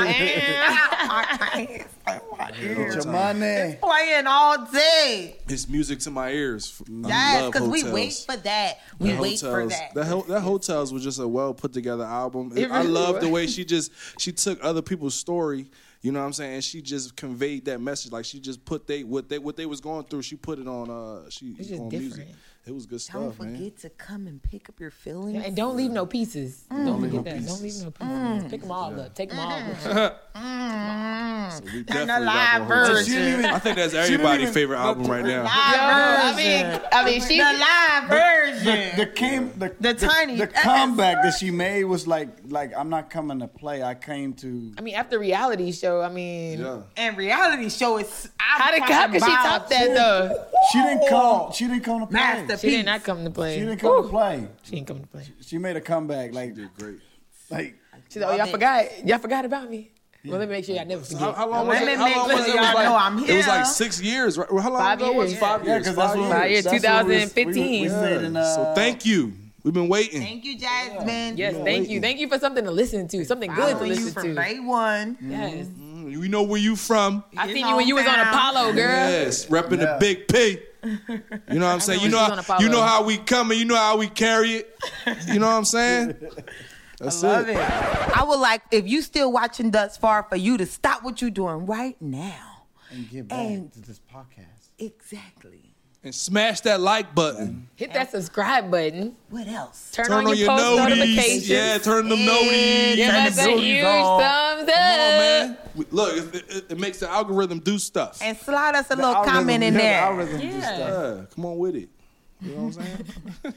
[SPEAKER 2] Chamane.
[SPEAKER 3] Playing all day.
[SPEAKER 4] His music to my ears.
[SPEAKER 3] Yes,
[SPEAKER 4] love
[SPEAKER 3] because we
[SPEAKER 4] Hotels.
[SPEAKER 3] wait for that. We
[SPEAKER 4] The
[SPEAKER 3] wait for
[SPEAKER 4] Hotels.
[SPEAKER 3] that.
[SPEAKER 4] That Hotels was just a well put together album.
[SPEAKER 1] It
[SPEAKER 4] I
[SPEAKER 1] really
[SPEAKER 4] love
[SPEAKER 1] was.
[SPEAKER 4] the way she took other people's story, you know what I'm saying, and she just conveyed that message. Like she just put what they was going through. She put it on
[SPEAKER 1] It's just
[SPEAKER 4] on
[SPEAKER 1] different.
[SPEAKER 4] music. It was good
[SPEAKER 3] Don't
[SPEAKER 4] stuff, man.
[SPEAKER 3] forget to come and pick up your feelings.
[SPEAKER 1] And don't leave no pieces. Don't forget that. Don't leave no pieces. Pick them all up. Take them all up.
[SPEAKER 4] So we
[SPEAKER 3] And
[SPEAKER 4] definitely
[SPEAKER 3] the live
[SPEAKER 4] rock with Hotels.
[SPEAKER 3] version.
[SPEAKER 4] I think that's everybody's favorite album right now.
[SPEAKER 3] Live version.
[SPEAKER 1] I mean, she.
[SPEAKER 3] The live version.
[SPEAKER 2] The
[SPEAKER 3] tiny.
[SPEAKER 2] the comeback that she made was like I'm not coming to play. I came to.
[SPEAKER 1] I mean, after reality show, I mean,
[SPEAKER 4] Yeah.
[SPEAKER 3] And reality show is.
[SPEAKER 1] how could she top that though?
[SPEAKER 2] She didn't come. She didn't come to play.
[SPEAKER 3] Masterpiece.
[SPEAKER 1] She did not come to play.
[SPEAKER 2] She didn't come to play.
[SPEAKER 1] She didn't come to play.
[SPEAKER 2] She made a comeback. Like
[SPEAKER 4] Did great.
[SPEAKER 1] She said, "Oh, y'all forgot. Y'all forgot about me." Well, let me make sure y'all never forget.
[SPEAKER 4] How long was
[SPEAKER 3] Let
[SPEAKER 4] it?
[SPEAKER 3] me
[SPEAKER 4] How
[SPEAKER 3] make
[SPEAKER 4] long
[SPEAKER 3] sure
[SPEAKER 4] was it?
[SPEAKER 3] y'all
[SPEAKER 4] It was like,
[SPEAKER 3] know I'm
[SPEAKER 4] It was like
[SPEAKER 3] here.
[SPEAKER 4] 6 years, right? How long
[SPEAKER 1] 5
[SPEAKER 4] ago was it?
[SPEAKER 1] years.
[SPEAKER 4] 5
[SPEAKER 2] yeah,
[SPEAKER 4] years?
[SPEAKER 2] because that's what
[SPEAKER 1] 5 years,
[SPEAKER 2] that's what we
[SPEAKER 1] 2015.
[SPEAKER 2] We said in,
[SPEAKER 4] So thank you. We've been waiting.
[SPEAKER 3] Thank you, Jasmine.
[SPEAKER 1] Yes, thank you. Thank you for something to listen to. Something good to
[SPEAKER 3] Following you
[SPEAKER 1] listen
[SPEAKER 3] from
[SPEAKER 1] to.
[SPEAKER 3] day one.
[SPEAKER 1] Yes.
[SPEAKER 4] We know where you from.
[SPEAKER 1] I seen you when you was on
[SPEAKER 3] hometown.
[SPEAKER 1] Apollo, girl.
[SPEAKER 4] Yes, repping the Big P. You know what I'm saying?
[SPEAKER 1] when
[SPEAKER 4] You
[SPEAKER 1] she
[SPEAKER 4] know,
[SPEAKER 1] was on Apollo.
[SPEAKER 4] you know how we come and you know how we carry it. You know what I'm saying? That's
[SPEAKER 3] Love it. I would like, if you still watching thus far, for you to stop what you're doing right now.
[SPEAKER 2] and get back
[SPEAKER 3] And-
[SPEAKER 2] to this podcast.
[SPEAKER 3] Exactly.
[SPEAKER 4] And smash that like button.
[SPEAKER 1] Hit that subscribe button.
[SPEAKER 3] What else?
[SPEAKER 1] Turn,
[SPEAKER 4] Turn
[SPEAKER 1] on your post
[SPEAKER 4] noties.
[SPEAKER 1] notifications.
[SPEAKER 4] Yeah, turn them noties.
[SPEAKER 1] Give
[SPEAKER 3] Turn
[SPEAKER 1] us
[SPEAKER 3] the
[SPEAKER 1] a
[SPEAKER 3] noties
[SPEAKER 1] huge
[SPEAKER 3] on.
[SPEAKER 1] thumbs up.
[SPEAKER 4] Come on, man. Look, it makes the algorithm do stuff.
[SPEAKER 3] And slide us a little comment in there.
[SPEAKER 2] Algorithm
[SPEAKER 1] Yeah.
[SPEAKER 2] do stuff.
[SPEAKER 4] Yeah, come on with it. You know what I'm saying?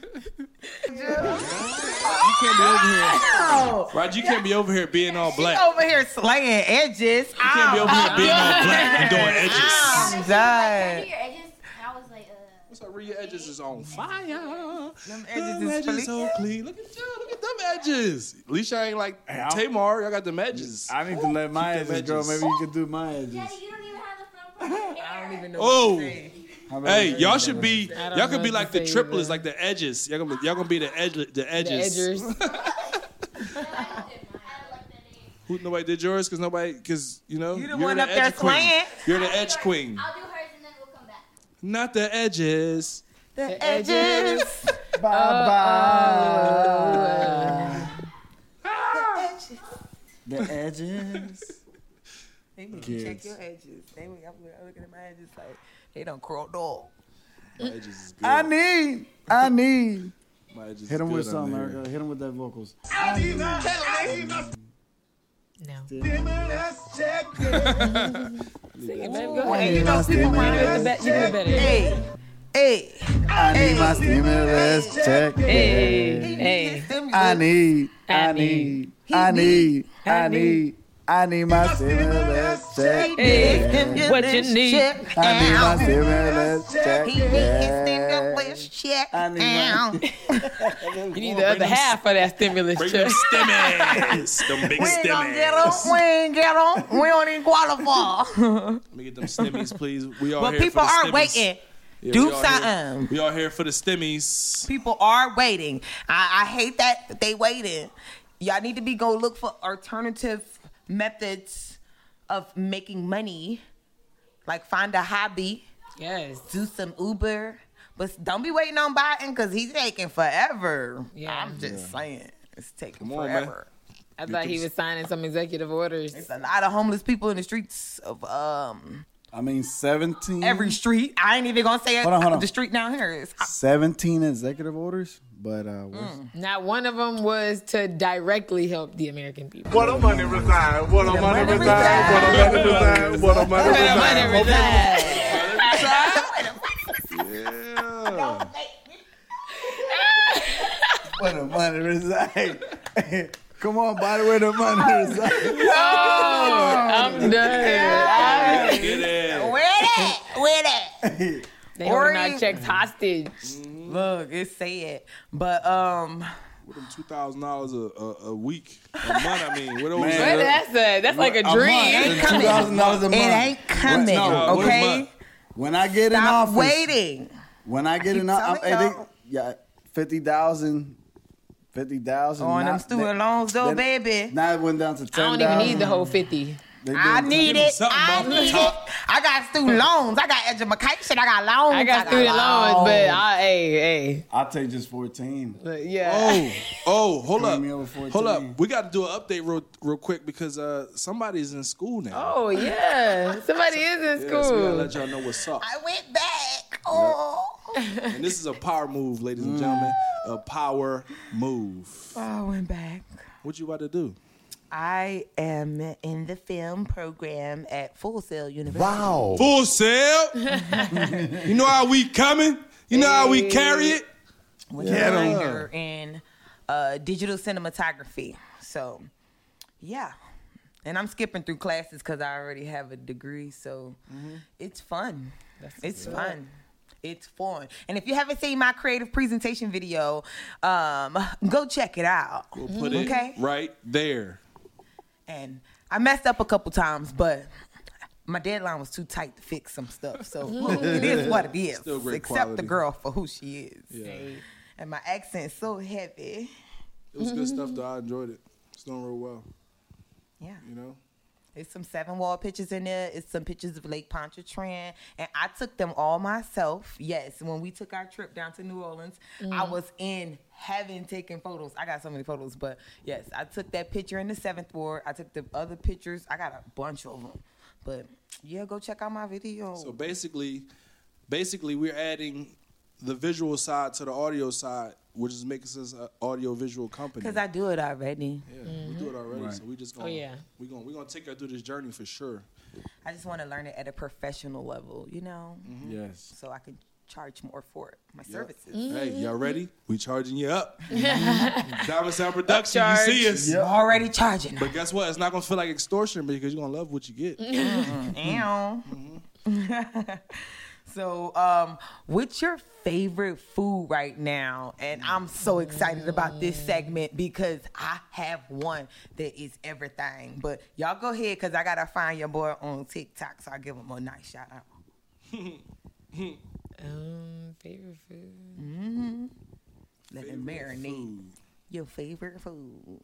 [SPEAKER 4] You can't be over here. Roger, you can't be over here being all black.
[SPEAKER 3] Over here slaying edges.
[SPEAKER 4] You can't be over here being all black and doing edges.
[SPEAKER 3] I'm done.
[SPEAKER 7] Your edges, I was like,
[SPEAKER 4] What's up, Rhea? Edges is on fire.
[SPEAKER 3] Them edges
[SPEAKER 4] Them
[SPEAKER 3] is
[SPEAKER 4] edges so clean. Look at you. Look at them edges. At least I ain't like Tamar. Y'all got them edges.
[SPEAKER 2] I need to let my edges grow.
[SPEAKER 4] edges.
[SPEAKER 2] Maybe you could do my edges.
[SPEAKER 7] Daddy, you don't even have the front part.
[SPEAKER 3] I don't even know
[SPEAKER 4] Oh.
[SPEAKER 3] what to say.
[SPEAKER 2] How about
[SPEAKER 4] Hey,
[SPEAKER 2] that?
[SPEAKER 4] y'all should be.
[SPEAKER 1] don't
[SPEAKER 4] Y'all
[SPEAKER 1] know
[SPEAKER 4] could be
[SPEAKER 1] what
[SPEAKER 4] like
[SPEAKER 1] to
[SPEAKER 4] the
[SPEAKER 1] say
[SPEAKER 4] triplets,
[SPEAKER 1] either.
[SPEAKER 4] like the edges. Y'all gonna be the edges.
[SPEAKER 1] The edgers.
[SPEAKER 4] Who nobody did yours? Cause you know
[SPEAKER 3] You the
[SPEAKER 4] you're
[SPEAKER 3] one up
[SPEAKER 4] edge
[SPEAKER 3] there
[SPEAKER 4] queen.
[SPEAKER 3] slaying.
[SPEAKER 4] You're the edge queen,
[SPEAKER 7] I'll do hers and then we'll come back.
[SPEAKER 4] not the edges.
[SPEAKER 3] The edges.
[SPEAKER 2] Bye bye. The edges.
[SPEAKER 3] They need to
[SPEAKER 2] Kids.
[SPEAKER 3] check your edges. I'm looking at my edges like they done crawled off.
[SPEAKER 4] My edges is good.
[SPEAKER 2] I need.
[SPEAKER 4] My edges
[SPEAKER 2] Hit him
[SPEAKER 4] is
[SPEAKER 2] with
[SPEAKER 4] good
[SPEAKER 2] something,
[SPEAKER 4] on there.
[SPEAKER 2] Erica. Hit him with that vocals.
[SPEAKER 1] No. Sing it, baby. Go ahead.
[SPEAKER 3] You know people
[SPEAKER 1] You do
[SPEAKER 3] want
[SPEAKER 1] it better. You do it better.
[SPEAKER 3] Hey.
[SPEAKER 2] I need my stimulus check.
[SPEAKER 1] Hey.
[SPEAKER 2] I need my stimulus check.
[SPEAKER 1] Hey. What you need?
[SPEAKER 2] I need my stimulus check.
[SPEAKER 3] He need his stimulus check.
[SPEAKER 2] I need
[SPEAKER 3] Ow.
[SPEAKER 1] You need the other half of that stimulus
[SPEAKER 4] Bring
[SPEAKER 1] check.
[SPEAKER 4] them stimmies. Them big
[SPEAKER 3] We ain't gonna get
[SPEAKER 4] stimmies.
[SPEAKER 3] them. We ain't get them. We don't even qualify.
[SPEAKER 4] Let me get them stimmies, please. We all
[SPEAKER 3] But
[SPEAKER 4] here
[SPEAKER 3] people
[SPEAKER 4] for the
[SPEAKER 3] are
[SPEAKER 4] stimmies.
[SPEAKER 3] waiting.
[SPEAKER 4] Yeah,
[SPEAKER 3] Do
[SPEAKER 4] we all here-
[SPEAKER 3] something.
[SPEAKER 4] We all here for the stimmies.
[SPEAKER 3] People are waiting. I hate that they waiting. Y'all need to go look for alternative methods of making money. Like find a hobby,
[SPEAKER 1] Yes.
[SPEAKER 3] do some Uber, but don't be waiting on Biden because he's taking forever.
[SPEAKER 1] Yeah.
[SPEAKER 3] I'm just saying, it's taking
[SPEAKER 4] Come on, man.
[SPEAKER 3] forever.
[SPEAKER 1] I thought he was signing some executive orders.
[SPEAKER 3] There's a lot of homeless people in the streets of
[SPEAKER 2] I mean, 17.
[SPEAKER 3] every street. I ain't even gonna say it.
[SPEAKER 2] Hold on.
[SPEAKER 3] The street down here is
[SPEAKER 2] 17 executive orders, but
[SPEAKER 1] Not one of them was to directly help the American people.
[SPEAKER 5] What a money reside. What a money reside. What a money reside. What a money reside.
[SPEAKER 4] Yeah.
[SPEAKER 2] where the money reside. Come on, body, where the money reside.
[SPEAKER 1] I'm done.
[SPEAKER 4] Get it.
[SPEAKER 3] Where that?
[SPEAKER 1] They holding our
[SPEAKER 3] Or-
[SPEAKER 1] checks hostage.
[SPEAKER 3] Look, it's sad. But
[SPEAKER 4] With them $2,000 a week, a month. I mean, what
[SPEAKER 1] But
[SPEAKER 4] those?
[SPEAKER 1] that's like a dream.
[SPEAKER 3] ain't coming.
[SPEAKER 2] $2,000 a month.
[SPEAKER 3] It ain't coming,
[SPEAKER 2] No,
[SPEAKER 4] what a
[SPEAKER 3] okay?
[SPEAKER 4] month.
[SPEAKER 2] When I get in
[SPEAKER 3] Stop
[SPEAKER 2] office,
[SPEAKER 3] waiting.
[SPEAKER 2] When I get
[SPEAKER 3] keep
[SPEAKER 2] enough,
[SPEAKER 3] telling y'all.
[SPEAKER 2] yeah, 50,000. 50,000.
[SPEAKER 3] On them student loans, though, baby.
[SPEAKER 2] Now it went down to
[SPEAKER 1] I
[SPEAKER 2] 10,000.
[SPEAKER 1] don't even need the whole 50.
[SPEAKER 3] I need it.
[SPEAKER 4] something
[SPEAKER 3] I
[SPEAKER 4] off the
[SPEAKER 3] need it.
[SPEAKER 4] top.
[SPEAKER 3] I got student loans. I got education. I got loans.
[SPEAKER 1] I got student loans, but hey,
[SPEAKER 2] I'll take just 14.
[SPEAKER 1] yeah.
[SPEAKER 2] Come
[SPEAKER 4] Hold
[SPEAKER 2] with
[SPEAKER 4] up.
[SPEAKER 2] me over 14.
[SPEAKER 4] Hold up. We got to do an update real quick because somebody's in school now.
[SPEAKER 1] Oh yeah, somebody is in
[SPEAKER 4] Yeah, so we gotta
[SPEAKER 1] school.
[SPEAKER 4] let y'all know what's up.
[SPEAKER 3] I went back. Oh.
[SPEAKER 4] And this is a power move, ladies and gentlemen. A power move.
[SPEAKER 3] I went back.
[SPEAKER 4] What you about to do?
[SPEAKER 3] I am in the film program at Full Sail University.
[SPEAKER 4] Full Sail. You know how we coming? You know how we carry it?
[SPEAKER 3] With a minor in digital cinematography. So, yeah. And I'm skipping through classes because I already have a degree. So, it's fun. It's fun. It's fun. And if you haven't seen my creative presentation video, go check it out.
[SPEAKER 4] We'll put it right there.
[SPEAKER 3] And I messed up a couple times, but my deadline was too tight to fix some stuff. So it is what it is.
[SPEAKER 4] Still great
[SPEAKER 3] Accept
[SPEAKER 4] quality.
[SPEAKER 3] the girl for who she is.
[SPEAKER 4] Yeah.
[SPEAKER 3] And my accent's so heavy.
[SPEAKER 4] It was good stuff, though. I enjoyed it. It's doing real well.
[SPEAKER 3] Yeah.
[SPEAKER 4] You know?
[SPEAKER 3] It's some 7-wall pictures in there. It's some pictures of Lake Pontchartrain. And I took them all myself. Yes, when we took our trip down to New Orleans, I was in heaven taking photos. I got so many photos. But, yes, I took that picture in the 7th Ward. I took the other pictures. I got a bunch of them. But, yeah, go check out my video.
[SPEAKER 4] So basically, we're adding the visual side to the audio side, which is making us an audio-visual company.
[SPEAKER 3] Because I do it already.
[SPEAKER 4] Yeah, we do it already.
[SPEAKER 2] Right.
[SPEAKER 4] So we just gonna, we're gonna take her through this journey for sure.
[SPEAKER 3] I just want to learn it at a professional level, you know?
[SPEAKER 2] Yes.
[SPEAKER 3] So I can charge more for it, my services.
[SPEAKER 4] Hey, y'all ready? We charging you up. Diamond Sound Production, you see us.
[SPEAKER 2] Yep.
[SPEAKER 3] Already charging.
[SPEAKER 4] But guess what? It's not gonna feel like extortion because you're gonna love what you get.
[SPEAKER 3] Ow. So, what's your favorite food right now? And I'm so excited about this segment because I have one that is everything. But y'all go ahead because I got to find your boy on TikTok, so I'll give him a nice shout out.
[SPEAKER 1] Favorite food.
[SPEAKER 3] Let it marinate. Your favorite food.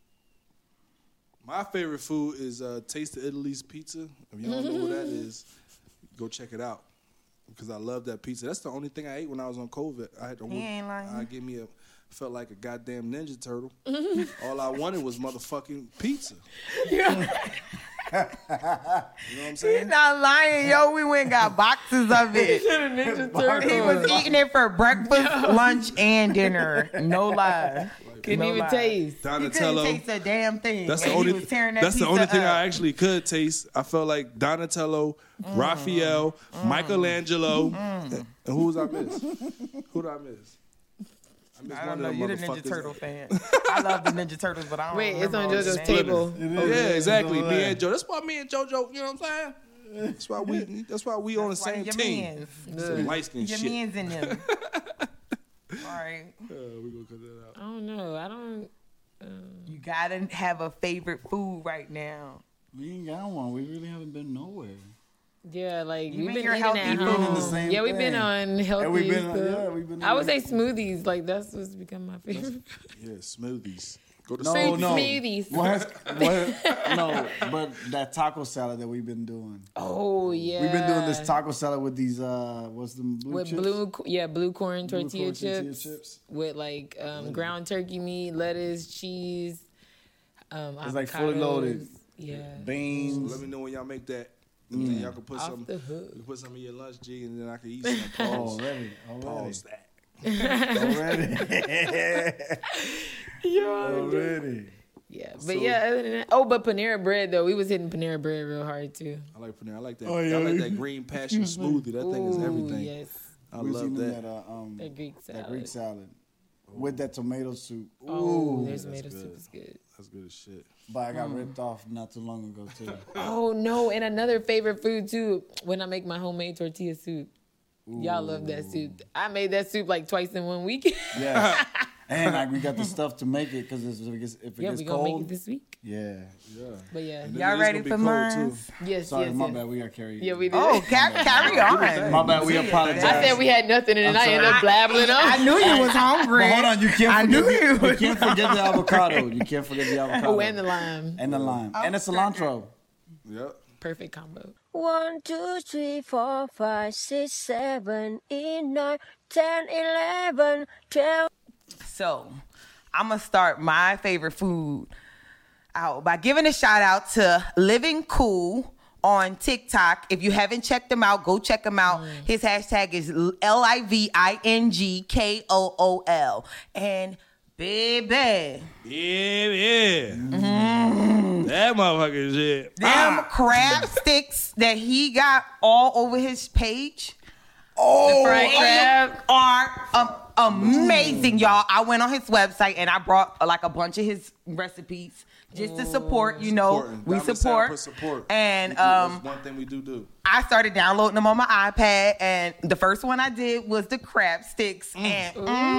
[SPEAKER 4] My favorite food is Taste of Italy's pizza. If y'all don't know what that is, go check it out. Because I love that pizza. That's the only thing I ate when I was on COVID. I had to
[SPEAKER 3] ain't lying.
[SPEAKER 4] felt like a goddamn Ninja Turtle. All I wanted was motherfucking pizza. You know what I'm
[SPEAKER 3] He's
[SPEAKER 4] saying?
[SPEAKER 3] not lying, yo. We went and got boxes of it. He was eating it for breakfast, lunch, and dinner. No lie.
[SPEAKER 1] Couldn't
[SPEAKER 3] No
[SPEAKER 1] even
[SPEAKER 3] lie.
[SPEAKER 1] taste.
[SPEAKER 3] He couldn't
[SPEAKER 4] Donatello.
[SPEAKER 3] taste a damn thing.
[SPEAKER 4] That's
[SPEAKER 3] and
[SPEAKER 4] the only.
[SPEAKER 3] He was tearing that
[SPEAKER 4] That's the
[SPEAKER 3] pizza
[SPEAKER 4] only thing
[SPEAKER 3] up.
[SPEAKER 4] I actually could taste. I felt like Donatello, Raphael, Michelangelo, and who was I miss? Who did I miss? I
[SPEAKER 3] I don't know.
[SPEAKER 4] them
[SPEAKER 3] You're the Ninja
[SPEAKER 4] motherfuckers.
[SPEAKER 3] Turtle fan. I love the Ninja Turtles, but I don't
[SPEAKER 1] Wait, it's
[SPEAKER 3] remember
[SPEAKER 1] on
[SPEAKER 3] all the
[SPEAKER 1] JoJo's
[SPEAKER 3] names.
[SPEAKER 1] table.
[SPEAKER 4] Yeah, exactly.
[SPEAKER 2] It's all
[SPEAKER 4] Me
[SPEAKER 2] that.
[SPEAKER 4] and Joe. That's why me and JoJo. You know what I'm saying? That's why we on the
[SPEAKER 3] That's why
[SPEAKER 4] same
[SPEAKER 3] your
[SPEAKER 4] team.
[SPEAKER 3] mans.
[SPEAKER 4] Some light skin
[SPEAKER 3] Your
[SPEAKER 4] shit.
[SPEAKER 3] man's in them. All right.
[SPEAKER 4] We gonna cut that out.
[SPEAKER 1] I don't know. I don't.
[SPEAKER 3] You gotta have a favorite food right now.
[SPEAKER 2] We ain't got one. We really haven't been nowhere.
[SPEAKER 1] Yeah, like
[SPEAKER 3] You
[SPEAKER 1] we've
[SPEAKER 3] mean
[SPEAKER 1] been
[SPEAKER 3] you're
[SPEAKER 1] eating
[SPEAKER 3] healthy
[SPEAKER 1] at
[SPEAKER 3] food?
[SPEAKER 1] home.
[SPEAKER 2] Eating the same
[SPEAKER 1] Yeah, we've been
[SPEAKER 2] thing.
[SPEAKER 1] on healthy.
[SPEAKER 2] And we've been,
[SPEAKER 1] stuff.
[SPEAKER 2] yeah, we've been.
[SPEAKER 1] I would say smoothies. Like that's what's become my favorite.
[SPEAKER 4] Yeah, smoothies. Go to
[SPEAKER 2] No,
[SPEAKER 1] Fruit
[SPEAKER 2] no.
[SPEAKER 1] smoothies.
[SPEAKER 2] No, but that taco salad that we've been doing.
[SPEAKER 1] Oh yeah.
[SPEAKER 2] We've been doing this taco salad with these what's the blue
[SPEAKER 1] with
[SPEAKER 2] chips?
[SPEAKER 1] blue corn
[SPEAKER 2] Blue
[SPEAKER 1] tortilla
[SPEAKER 2] corn
[SPEAKER 1] chips, with like ground turkey meat, lettuce, cheese.
[SPEAKER 2] It's like fully loaded.
[SPEAKER 1] Yeah.
[SPEAKER 2] Beans.
[SPEAKER 4] Let me know when y'all make that. And then y'all can put
[SPEAKER 1] Off
[SPEAKER 4] some.
[SPEAKER 1] the hook.
[SPEAKER 4] You can put some in your lunch, G, and then I can eat some. Pause.
[SPEAKER 2] Already.
[SPEAKER 4] Pause that.
[SPEAKER 2] Already.
[SPEAKER 1] Yeah, but yeah, other than that, but Panera Bread though, we was hitting Panera Bread real hard too.
[SPEAKER 4] I like Panera. I like that.
[SPEAKER 2] Oh, yeah.
[SPEAKER 4] I like that green passion smoothie. That thing is
[SPEAKER 1] Ooh,
[SPEAKER 4] everything.
[SPEAKER 1] Yes,
[SPEAKER 4] I
[SPEAKER 2] We was
[SPEAKER 4] love
[SPEAKER 2] eating
[SPEAKER 4] that.
[SPEAKER 1] that Greek salad.
[SPEAKER 2] That Greek salad with that tomato soup.
[SPEAKER 1] Oh, their
[SPEAKER 4] that's
[SPEAKER 1] tomato
[SPEAKER 4] good.
[SPEAKER 1] soup is good.
[SPEAKER 4] That's good as shit.
[SPEAKER 2] But I got ripped off not too long ago too.
[SPEAKER 1] Oh no, and another favorite food too, when I make my homemade tortilla soup. Y'all love that soup. I made that soup like twice in 1 week.
[SPEAKER 2] Yes. And like we got the stuff to make it because if it gets
[SPEAKER 1] Yeah, we gonna
[SPEAKER 2] cold,
[SPEAKER 1] make it this week.
[SPEAKER 2] yeah.
[SPEAKER 1] But yeah.
[SPEAKER 3] Y'all ready for mine?
[SPEAKER 1] Yes,
[SPEAKER 2] Sorry,
[SPEAKER 1] yes,
[SPEAKER 2] my
[SPEAKER 1] yes.
[SPEAKER 2] bad. We got carried.
[SPEAKER 1] Yeah, we did.
[SPEAKER 3] Oh, carry on.
[SPEAKER 2] My bad. We apologize.
[SPEAKER 1] I said we had nothing, and then I ended up blabbling on.
[SPEAKER 3] I knew you was hungry.
[SPEAKER 2] But hold on, you can't.
[SPEAKER 3] I knew
[SPEAKER 2] forget,
[SPEAKER 3] you.
[SPEAKER 2] You can't forget the avocado. You can't forget the avocado.
[SPEAKER 1] Oh, and the lime.
[SPEAKER 2] And the lime and the cilantro.
[SPEAKER 4] Yep.
[SPEAKER 1] Perfect combo.
[SPEAKER 8] 1, 2, 3, 4, 5, 6, 7, 8, 9, 10, 11, 12.
[SPEAKER 3] So, I'm going to start my favorite food out by giving a shout out to Living Cool on TikTok. If you haven't checked him out, go check him out. His hashtag is LIVINGKOOL. And baby.
[SPEAKER 4] Yeah. That motherfucker shit.
[SPEAKER 3] Them crab sticks that he got all over his page.
[SPEAKER 1] The fried
[SPEAKER 3] They
[SPEAKER 1] crab.
[SPEAKER 3] are amazing, y'all. I went on his website and I brought like a bunch of his recipes just to support. You know,
[SPEAKER 4] Supporting.
[SPEAKER 3] we
[SPEAKER 4] Diamond
[SPEAKER 3] support.
[SPEAKER 4] Sound put support.
[SPEAKER 3] And
[SPEAKER 4] That's one thing we do.
[SPEAKER 3] I started downloading them on my iPad, and the first one I did was the crab sticks. And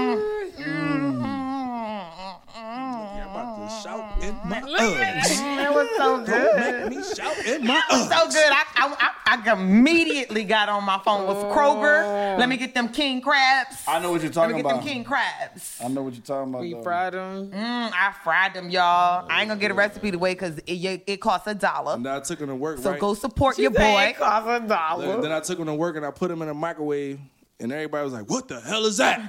[SPEAKER 4] Yeah, I'm about to shout in my
[SPEAKER 3] it was so good.
[SPEAKER 4] Make me shout in my
[SPEAKER 3] So good. I immediately got on my phone with Kroger. Let me get them king crabs.
[SPEAKER 2] I know what you're
[SPEAKER 3] Let
[SPEAKER 2] talking
[SPEAKER 3] me get
[SPEAKER 2] about.
[SPEAKER 3] them king crabs.
[SPEAKER 2] I know what you're talking about.
[SPEAKER 1] We
[SPEAKER 2] though.
[SPEAKER 1] fried them.
[SPEAKER 3] I fried them, y'all. I ain't gonna get a recipe today because it costs $1.
[SPEAKER 4] And then I took him to work,
[SPEAKER 3] So
[SPEAKER 4] right?
[SPEAKER 3] go support your boy.
[SPEAKER 1] Cost $1.
[SPEAKER 4] Then I took him to work and I put him in a microwave, and everybody was like, "What the hell is that?"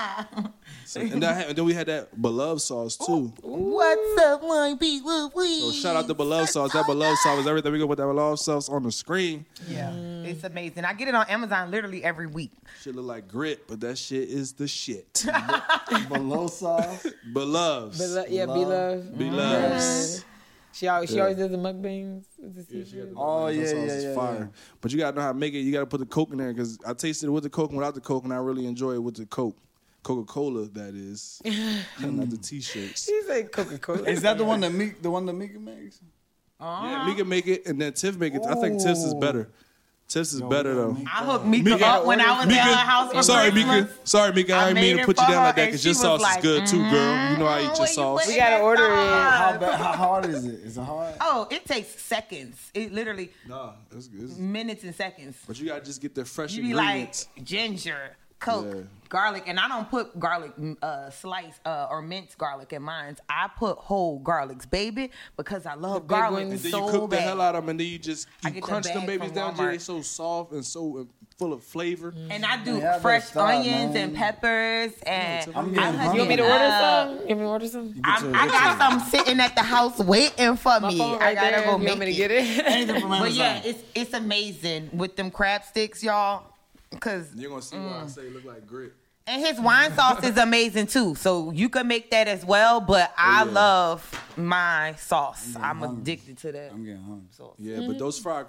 [SPEAKER 4] and then we had that beloved sauce too.
[SPEAKER 3] What's up, my people?
[SPEAKER 4] So shout out to beloved sauce. That beloved sauce is everything. We gonna put that beloved sauce on the screen.
[SPEAKER 3] Yeah, it's amazing. I get it on Amazon literally every week.
[SPEAKER 4] Shit look like grit, but that shit is the shit.
[SPEAKER 2] Below sauce.
[SPEAKER 4] Beloves.
[SPEAKER 1] Beloved.
[SPEAKER 4] Beloves.
[SPEAKER 1] She always does the mukbangs with the seafood.
[SPEAKER 2] Oh
[SPEAKER 4] That
[SPEAKER 2] yeah,
[SPEAKER 4] sauce
[SPEAKER 2] yeah,
[SPEAKER 4] is
[SPEAKER 2] yeah.
[SPEAKER 4] fire. But you gotta know how to make it. You gotta put the Coke in there because I tasted it with the Coke and without the Coke, and I really enjoy it with the Coke. Coca-Cola, that is, not the T-shirts.
[SPEAKER 1] She said Coca-Cola.
[SPEAKER 2] Is that the one that Mika makes?
[SPEAKER 4] Yeah, Mika make it, and then Tiff make it. I think Tiff's is better. Tiff's is better though.
[SPEAKER 3] I hooked Mika up when I was at her house for
[SPEAKER 4] Sorry,
[SPEAKER 3] Christmas.
[SPEAKER 4] Mika. Sorry, Mika. I didn't
[SPEAKER 3] made
[SPEAKER 4] mean to
[SPEAKER 3] it
[SPEAKER 4] put you
[SPEAKER 3] for
[SPEAKER 4] down like
[SPEAKER 3] her,
[SPEAKER 4] that
[SPEAKER 3] and
[SPEAKER 4] because
[SPEAKER 3] she
[SPEAKER 4] your
[SPEAKER 3] was
[SPEAKER 4] sauce
[SPEAKER 3] like,
[SPEAKER 4] is good too, girl. You know I eat your
[SPEAKER 3] where you
[SPEAKER 4] sauce.
[SPEAKER 3] putting
[SPEAKER 1] We gotta
[SPEAKER 3] that
[SPEAKER 1] order it.
[SPEAKER 3] sauce?
[SPEAKER 2] How hard is it? Is it hard?
[SPEAKER 3] Oh, it takes seconds. It literally
[SPEAKER 4] Nah, it's good.
[SPEAKER 3] minutes and seconds.
[SPEAKER 4] But you gotta just get the fresh
[SPEAKER 3] You be like
[SPEAKER 4] ingredients.
[SPEAKER 3] ginger, Coke,
[SPEAKER 4] Yeah.
[SPEAKER 3] garlic, and I don't put garlic slice or minced garlic in mine. I put whole garlics, baby, because I love
[SPEAKER 1] big
[SPEAKER 3] garlic
[SPEAKER 1] ones.
[SPEAKER 4] Then
[SPEAKER 3] so
[SPEAKER 4] you cook the
[SPEAKER 3] bad.
[SPEAKER 4] hell out of them, and then you
[SPEAKER 3] I get the
[SPEAKER 4] crunch them
[SPEAKER 3] bag
[SPEAKER 4] babies
[SPEAKER 3] from
[SPEAKER 4] down. Jay,
[SPEAKER 3] Walmart.
[SPEAKER 4] they so soft and so full of flavor.
[SPEAKER 3] And I do
[SPEAKER 2] Yeah,
[SPEAKER 3] fresh
[SPEAKER 2] that's that,
[SPEAKER 3] onions
[SPEAKER 2] man.
[SPEAKER 3] and peppers, and
[SPEAKER 2] I'm
[SPEAKER 3] I
[SPEAKER 2] getting
[SPEAKER 3] hook
[SPEAKER 2] hungry.
[SPEAKER 1] You want me to
[SPEAKER 3] it
[SPEAKER 1] order
[SPEAKER 3] up.
[SPEAKER 1] some? You want me to order some?
[SPEAKER 3] I got some sitting at the house waiting for
[SPEAKER 1] My
[SPEAKER 3] me.
[SPEAKER 1] phone
[SPEAKER 3] I
[SPEAKER 1] right
[SPEAKER 3] gotta
[SPEAKER 1] there.
[SPEAKER 3] go
[SPEAKER 1] You
[SPEAKER 3] make
[SPEAKER 1] want me to
[SPEAKER 3] it.
[SPEAKER 1] get it?
[SPEAKER 2] Anything from
[SPEAKER 3] But
[SPEAKER 2] Amazon.
[SPEAKER 3] yeah, it's amazing with them crab sticks, y'all. Cause
[SPEAKER 4] You're gonna see what I say look like grit.
[SPEAKER 3] and his wine sauce is amazing too. So you can make that as well. But I love my sauce. I'm
[SPEAKER 2] hungry.
[SPEAKER 3] addicted to that.
[SPEAKER 2] I'm getting hungry.
[SPEAKER 3] sauce.
[SPEAKER 4] Yeah, but those fried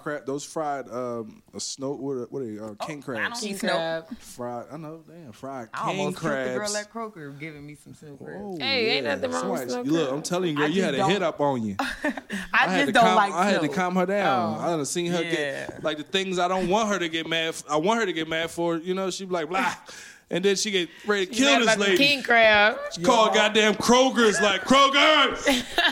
[SPEAKER 4] snow what are they? King
[SPEAKER 3] I
[SPEAKER 4] crabs.
[SPEAKER 3] don't
[SPEAKER 1] King
[SPEAKER 3] eat snow.
[SPEAKER 1] crab.
[SPEAKER 4] Fried, I know, damn, fried
[SPEAKER 3] I
[SPEAKER 4] king
[SPEAKER 3] almost killed the girl
[SPEAKER 4] crabs.
[SPEAKER 3] at Kroger giving me some snow crabs.
[SPEAKER 4] Oh,
[SPEAKER 1] Hey, ain't nothing wrong with
[SPEAKER 4] Somebody-
[SPEAKER 1] snow
[SPEAKER 4] Look,
[SPEAKER 1] crab.
[SPEAKER 4] I'm telling you, girl,
[SPEAKER 3] I
[SPEAKER 4] you
[SPEAKER 3] just
[SPEAKER 4] had a
[SPEAKER 3] don't-
[SPEAKER 4] hit up on you.
[SPEAKER 3] I
[SPEAKER 4] had
[SPEAKER 3] just
[SPEAKER 4] to
[SPEAKER 3] don't
[SPEAKER 4] calm,
[SPEAKER 3] like
[SPEAKER 4] I had to
[SPEAKER 3] snow.
[SPEAKER 4] calm her down. I done seen her
[SPEAKER 3] Yeah.
[SPEAKER 4] get like the things I don't want her to get mad. I want her to get mad for. You know, she be like blah, and then she get ready to
[SPEAKER 1] You
[SPEAKER 4] kill
[SPEAKER 1] mad
[SPEAKER 4] this
[SPEAKER 1] about the
[SPEAKER 4] lady.
[SPEAKER 1] king crab.
[SPEAKER 4] Call goddamn Kroger's like Kroger's.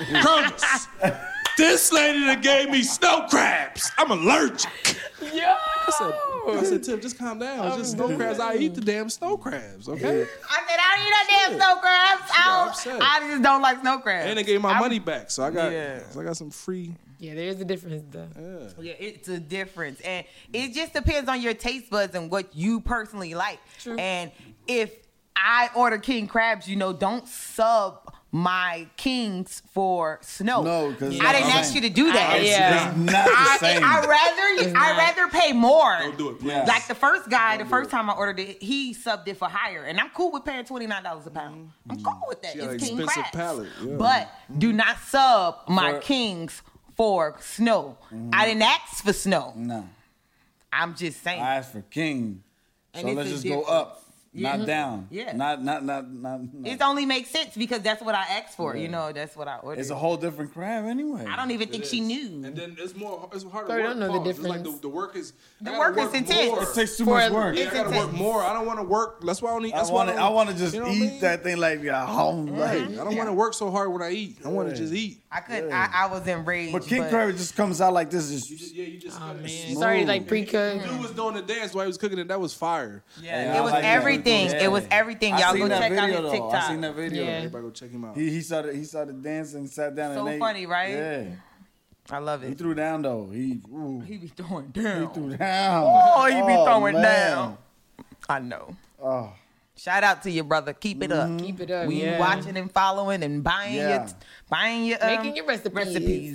[SPEAKER 4] This lady that gave me snow crabs. I'm allergic.
[SPEAKER 1] Yo.
[SPEAKER 4] I said, Tiff, just calm down. It's just snow crabs. I eat the damn snow crabs, okay?
[SPEAKER 3] I said I don't eat no damn snow crabs.
[SPEAKER 4] upset.
[SPEAKER 3] I just don't like snow crabs.
[SPEAKER 4] And they gave my money back, so I got
[SPEAKER 3] Yeah.
[SPEAKER 4] some free.
[SPEAKER 1] Yeah, there's a difference though.
[SPEAKER 3] Yeah, it's a difference. And it just depends on your taste buds and what you personally like.
[SPEAKER 1] True.
[SPEAKER 3] And if I order king crabs, don't sub my kings for snow.
[SPEAKER 2] No, because
[SPEAKER 3] I didn't ask you to do that.
[SPEAKER 1] Yeah.
[SPEAKER 2] It's not the same.
[SPEAKER 3] I'd rather pay more.
[SPEAKER 4] Don't do it, please.
[SPEAKER 2] Yeah.
[SPEAKER 3] Like the first time I ordered it, he subbed it for higher, and I'm cool with paying $29 a pound. I'm cool with that.
[SPEAKER 4] She got
[SPEAKER 3] It's
[SPEAKER 4] an
[SPEAKER 3] king
[SPEAKER 4] expensive
[SPEAKER 3] crabs.
[SPEAKER 4] palate, yeah.
[SPEAKER 3] But do not sub my
[SPEAKER 2] For-
[SPEAKER 3] kings for snow. I didn't ask for snow.
[SPEAKER 2] No,
[SPEAKER 3] I'm just saying.
[SPEAKER 2] I asked for king.
[SPEAKER 3] And
[SPEAKER 2] So
[SPEAKER 3] it's
[SPEAKER 2] let's
[SPEAKER 3] a
[SPEAKER 2] just go
[SPEAKER 3] difference.
[SPEAKER 2] up. not down.
[SPEAKER 3] Yeah.
[SPEAKER 2] Not.
[SPEAKER 3] It only makes sense because that's what I asked for. You know, that's what I ordered.
[SPEAKER 2] It's a whole different crab anyway.
[SPEAKER 3] I don't even think she knew.
[SPEAKER 4] And then it's harder
[SPEAKER 1] Sorry,
[SPEAKER 4] work.
[SPEAKER 1] don't know the
[SPEAKER 4] It's like
[SPEAKER 1] difference.
[SPEAKER 4] the work is
[SPEAKER 3] intense.
[SPEAKER 4] more.
[SPEAKER 2] It takes too much work.
[SPEAKER 4] Yeah, I gotta work more. I don't want to work. That's why I don't eat.
[SPEAKER 2] I want to just
[SPEAKER 4] you know what I
[SPEAKER 2] eat
[SPEAKER 4] mean?
[SPEAKER 2] that thing like at home. Like,
[SPEAKER 4] I don't want to work so hard when I eat. I want to just eat.
[SPEAKER 3] I couldn't. I was enraged.
[SPEAKER 2] but king crab just comes out like this. Just
[SPEAKER 4] You just.
[SPEAKER 1] Oh man,
[SPEAKER 2] Smooth.
[SPEAKER 1] sorry, like pre-cut.
[SPEAKER 4] The dude was doing the dance while he was cooking it. That was fire.
[SPEAKER 3] Yeah, it was everything. It was everything. Y'all go check out his TikTok.
[SPEAKER 2] I seen that video.
[SPEAKER 1] Yeah.
[SPEAKER 4] Everybody go check him out.
[SPEAKER 2] He started dancing, sat down,
[SPEAKER 3] So
[SPEAKER 2] and ate.
[SPEAKER 3] funny, right?
[SPEAKER 2] Yeah.
[SPEAKER 3] I love
[SPEAKER 2] He
[SPEAKER 3] it.
[SPEAKER 2] threw down though. He
[SPEAKER 3] He be throwing down.
[SPEAKER 2] threw down.
[SPEAKER 3] Oh, he be throwing
[SPEAKER 2] man.
[SPEAKER 3] down. I know.
[SPEAKER 2] Oh,
[SPEAKER 3] Shout out to your brother. Keep it up.
[SPEAKER 1] Keep it up.
[SPEAKER 3] We
[SPEAKER 1] yeah.
[SPEAKER 3] watching and following and buying
[SPEAKER 2] Yeah.
[SPEAKER 3] your
[SPEAKER 1] Making your recipes.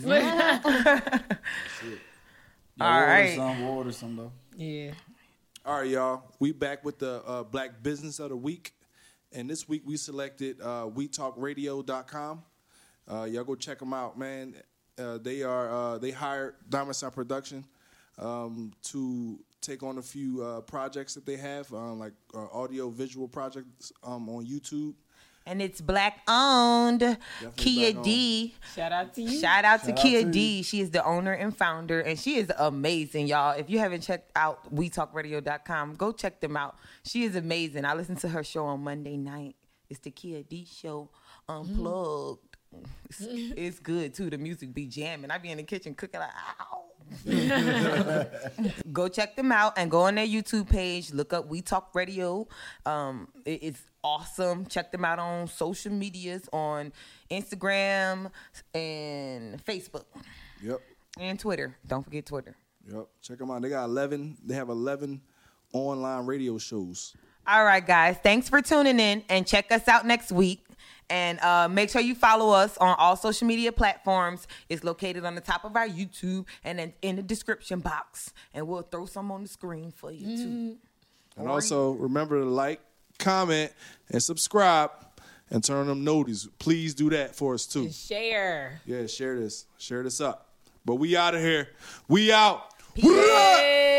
[SPEAKER 3] All right.
[SPEAKER 2] We'll order some though.
[SPEAKER 1] Yeah.
[SPEAKER 4] All right, y'all. We back with the Black Business of the Week. And this week we selected WeTalkRadio.com. Y'all go check them out, man. They hired Diamond Sound Production to take on a few projects that they have, like audio visual projects on YouTube.
[SPEAKER 3] And it's black owned. Kia
[SPEAKER 4] black
[SPEAKER 3] D.
[SPEAKER 1] Shout out to you.
[SPEAKER 3] Shout out to Kia
[SPEAKER 2] to
[SPEAKER 3] D. She is the owner and founder, and she is amazing, y'all. If you haven't checked out WeTalkRadio.com, go check them out. She is amazing. I listen to her show on Monday night. It's the Kia D Show Unplugged. It's good too. The music be jamming. I be in the kitchen cooking like, ow. Go check them out and go on their YouTube page. Look up We Talk Radio. It's awesome. Check them out on social medias on Instagram and Facebook.
[SPEAKER 4] Yep.
[SPEAKER 3] And Twitter. Don't forget Twitter.
[SPEAKER 4] Yep. Check them out. They have 11 online radio shows.
[SPEAKER 3] All right, guys. Thanks for tuning in and check us out next week. And make sure you follow us on all social media platforms. It's located on the top of our YouTube and then in the description box. And we'll throw some on the screen for you, too.
[SPEAKER 4] And also, remember to like, comment, and subscribe, and turn on them notices. Please do that for us, too.
[SPEAKER 1] Share.
[SPEAKER 4] Yeah, share this. Share this up. But we out of here. We out.
[SPEAKER 3] Peace.